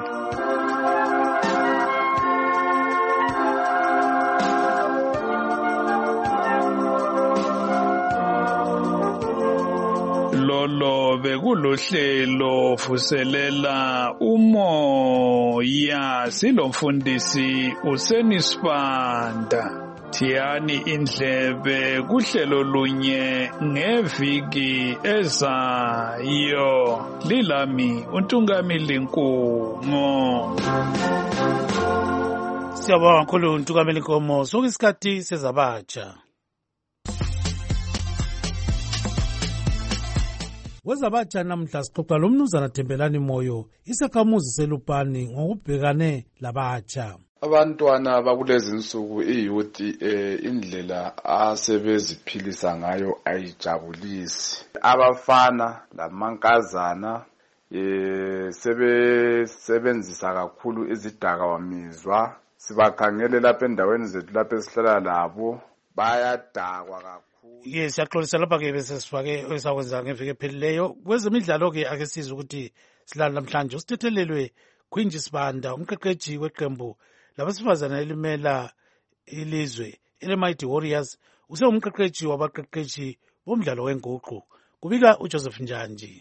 Lolo bekulohlelo vuselela umoya silomfundisi uSenisibanda. Thiyani indlebe kuhlelo lunye ngeviki ezayo. Lilami uNtungamili Nkungo. Siyabonga kakhulu uNtungamili Nkomo. Sokuyisikhathi sezabatsha. Wezabatsha namhla sixoxa lomnumzana Thembelani Moyo, isakhamuzi seLupani ngokubhekane labatsha. Abantwana bakulezi insuku iyouth eh indlela asebeziphilisa ngayo ayijabulisi. Abafana lamankazana eh sebesebenzisa kakhulu izidakamizwa. Sibakhangele lapha endaweni zethu lapha esihlala labo bayadakwa kakhulu. Yes, siyaxolisa lapha ke bese sifake esakwenza ngeviki ephelileyo. Kwezemidlalo ke ake sizwe ukuthi silala namhlanje usithethelelwe Khwinji Sibanda, umqeqeji weqembu labasifazana elimela ilizwe eleMighty Warriors, usengumqeqeji wabaqeqeji bomdlalo wenguqu. Kubika uJoseph Njanji.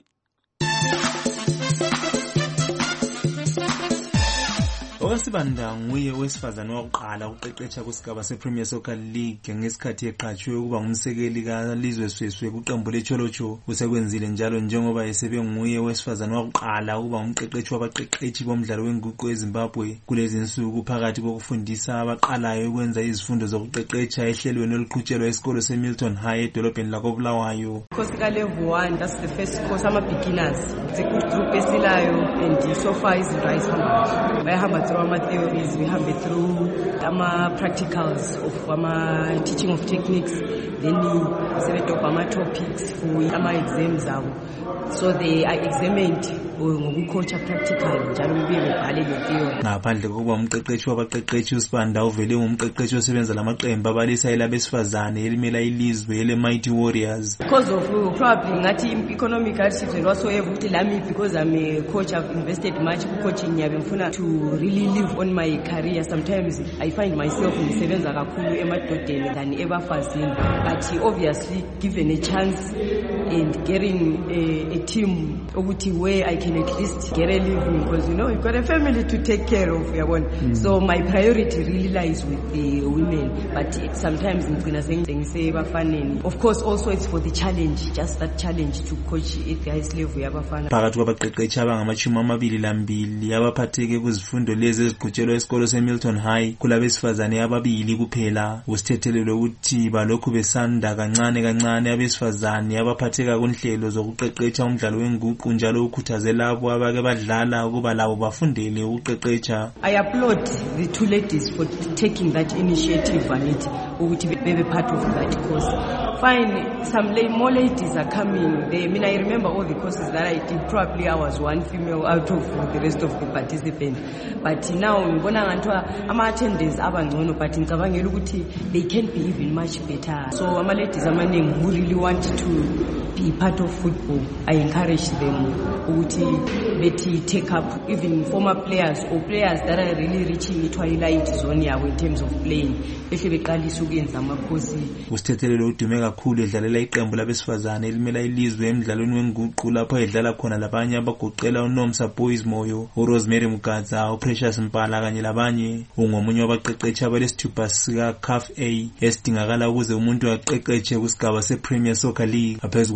Owesibanda nguye owesifazane wokuqala ukuqeqesha kusigaba sePremier Soccer League ngesikhathi eqhatshwe ukuba ngumsekeli kalizwe seswe kuqembu leCholocho. Usekwenzile njalo njengoba esebe nguye owesifazane wokuqala ukuba ngumqeqeshi wabaqeqeshi bomdlalo wenguqu eZimbabwe. Kulezi insuku phakathi kokufundisa abaqalayo ukwenza izifundo zokuqeqesha ehlelweni oluqhutshelwa esikolo seMilton High edolobheni lakoBulawayo. Course ka level one, that's the first course ama beginners. It's a good group esilayo and so far is right hamba. Bayahamba through ama theories, we have through ama practicals of ama teaching of techniques, then we select up ama topics for ama exams abo. So they are examined ngokucoacha practical njalo kube bebhale le theory. Ngaphandle kokuba umqeqeshi wabaqeqeshi uSibanda uvele umqeqeshi osebenza lamaqembu abalisa elabesifazane elimela ilizwe eleMighty Warriors. Because of uh, probably ngathi economic achievement whatsoever ukuthi lami because I'm a coach, I've invested much in coaching, ngiyabe ngifuna to really live on my career. Sometimes I find myself ngisebenza kakhulu emadodeni than ebafazini, but obviously given a chance and getting a, a team ukuthi where I can at least get a living, because you know you've got a family to take care of, yabona. Mm. So my priority really lies with the women, but sometimes ngicina sengise bafaneni. Of course also it's for the challenge, just that challenge to coach at the highest level yabafana. Phakathi kwabaqeqeshi abangamashumi amabili lambili abaphatheke kuzifundo lezi eziqhutshelwa esikolo seMilton High, kulabesifazane ababili kuphela. Usithethelelwe ukuthi balokhu besanda kancane kancane abesifazane abaphatheka kunhlelo zokuqeqesha umdlalo wenguqu njalo ukhuthaze labo abake badlala ukuba labo bafundele ukuqeqesha. I applaud the two ladies for taking that initiative and it ukuthi bebe part of that course. Fine, some more ladies are coming. They, I mean, I remember all the courses that I did. Probably I was one female out of the rest of the participants. But now, ngibona ngantwa ama attendance abangcono, but ngicabangela ukuthi they can be even much better. So ama ladies amaningi who really want to be part of football, I encourage them ukuthi bethi take up even former players or players that are really reaching twilight zone yabo in terms of playing. Behle beqalisa ukuyenza amakhosi. Usithethelelwe udume kakhulu edlalela iqembu labesifazane elimela ilizwe emidlalweni wenguqu lapho edlala khona labanye abagoqela uNomsa Boys Moyo, uRosemary Mugadza, uPrecious Mpala kanye labanye. Ungomunye wabaqeqeshi abalesithupha sika C A F A esidingakala ukuze umuntu aqeqeshe kusigaba sePremier Soccer League. Phezulu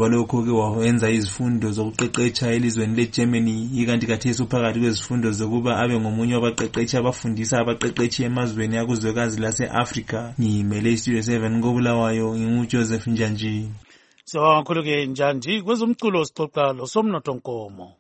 kwalokho-ke wayenza izifundo zokuqeqetsha elizweni le-Germany, ikanti khathesi uphakathi kwezifundo zokuba abe ngomunye wabaqeqetshi abafundisa abaqeqetshi emazweni akuzwekazi lase-Afrika. Ngimele iStudio seven koBulawayo, nginguJoseph Njanji. Sibonga kakhulu-ke Njanji. Kwezomculo sixoxa loSomnotho Nkomo.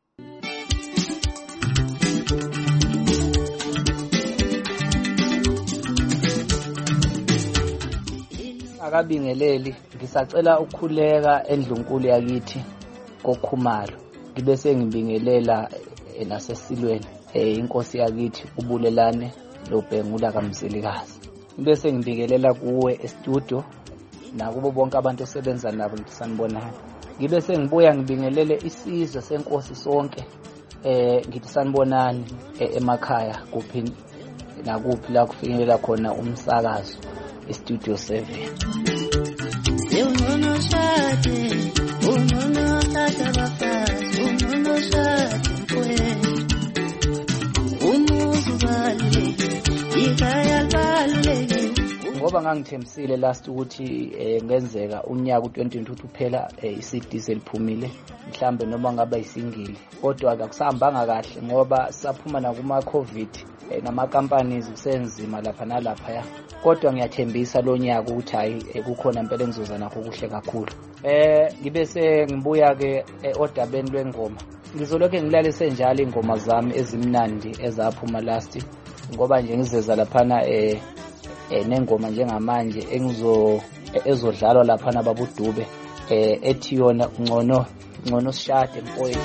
Akabingeleli, ngisacela ukukhuleka endlunkulu yakithi koKhumalo. Ngibe sengibingelela nasesilweni inkosi yakithi uBulelane loBhengula kaMzilikazi. Ngibe sengibingelela kuwe estudio nakubo bonke abantu osebenza nabo ngithi sanibonani. Ngibe sengibuya ngibingelele isizwe senkosi sonke eh ngithi sanibonani emakhaya kuphi nakuphi la kufinyelela khona umsakazo iStudio seven. Unono shade, unono tata bafazi, unono shade mkwe. Umuzubali, ikaya baluleke. Ngoba ngangithembisile last ukuthi eh, ngenzeka unyaka u-twenty twenty-two phela eh, i-C D seliphumile mhlambe noma ngaba isingili, kodwa akusahambanga kahle ngoba saphuma nakuma COVID eh, nama companies kusenzima lapha nalapha ya. Kodwa ngiyathembisa lo nyaka ukuthi hayi eh, kukhona impela engizoza nakho kuhle kakhulu. Eh ngibe sengibuya ke eh, odabeni lwengoma. Ngizolokhe ngilalise njalo ingoma zami ezimnandi ezaphuma last ngoba nje ngizeza lapha eh eh nengoma njengamanje engizo ezodlalwa lapha nababudube eh ethi yona ngcono ngcono sishade mfowethu.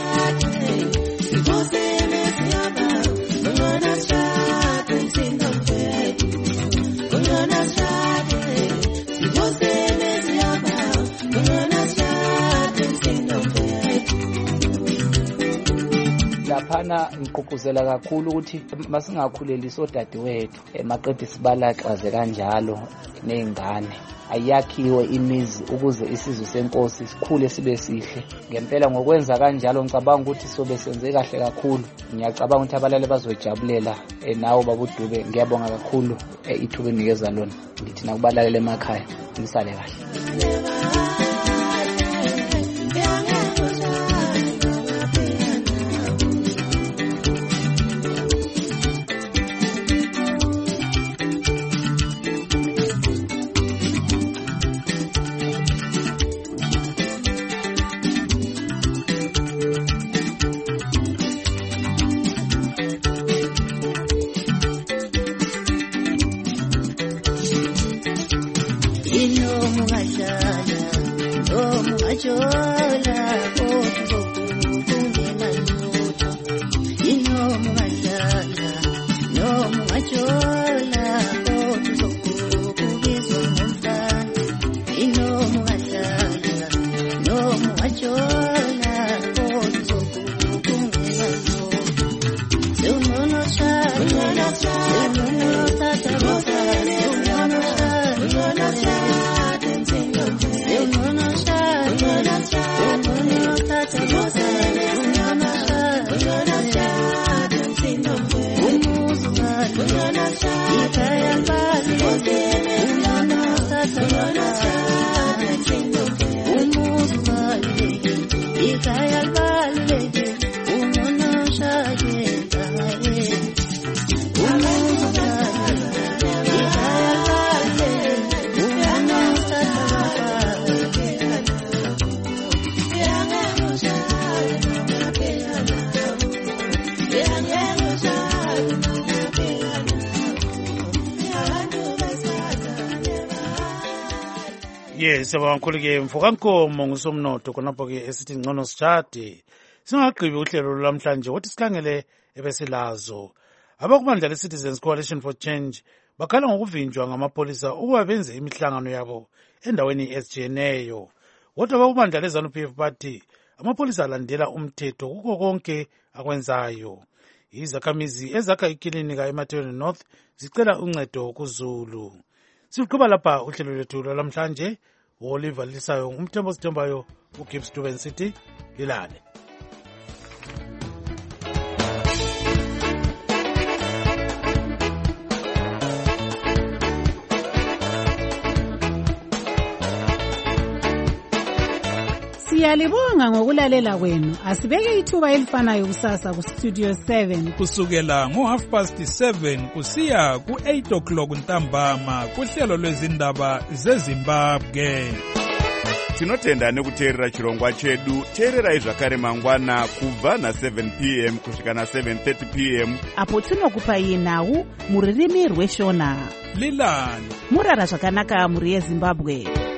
Laphana ngigqugquzela kakhulu ukuthi masingakhulelisa odadewethu emaqedwe sibalaxaze kanjalo nezingane, ayakhiwe imizi ukuze isizwe senkosi sikhule sibe sihle. Ngempela ngokwenza kanjalo ngicabanga ukuthi sobe senze kahle kakhulu. Ngiyacabanga ukuthi abalale bazojabulela nawo babudube. Ngiyabonga kakhulu ithuba enikeza lona. Ngithi nakubalalele emakhaya nisale kahle. Yes, abankhulu-ke Mfokankomo nguSomnotho khonapho-ke esithi ngcono sishade. Singagqibi uhlelo lwamhlanje ukuthi sikhangele ebesilazo. Abakubandla le-Citizens Coalition for Change bakhala ngokuvinjwa ngamapolisa ukuba benze imihlangano yabo endaweni ezitshiyeneyo. Kodwa abakubandla le-ZANU-P F bathi amapolisa alandela umthetho kuko konke akwenzayo. Izakhamizi ezakha ikilinika eMathewini North zicela uncedo kuZulu. Siqhuba lapha uhlelo lwethu lwamhlanje. Oliver Lisayo umthembo sithembayo uGibbs Durban City lilale. Siyalibonga ngokulalela kwenu. Asibeke ithuba elifanayo kusasa ku Studio seven. Kusukela ngo half past seven kusiya ku eight o'clock ntambama kuhlelo lwezindaba zeZimbabwe. Tinotenda nekuteerera chirongwa chedu. Teererai zvakare mangwana kubva na seven p m kusvika na seven thirty p m apo tinokupai nhau muririmi rweshona. Lilani murara zvakanaka muri yeZimbabwe.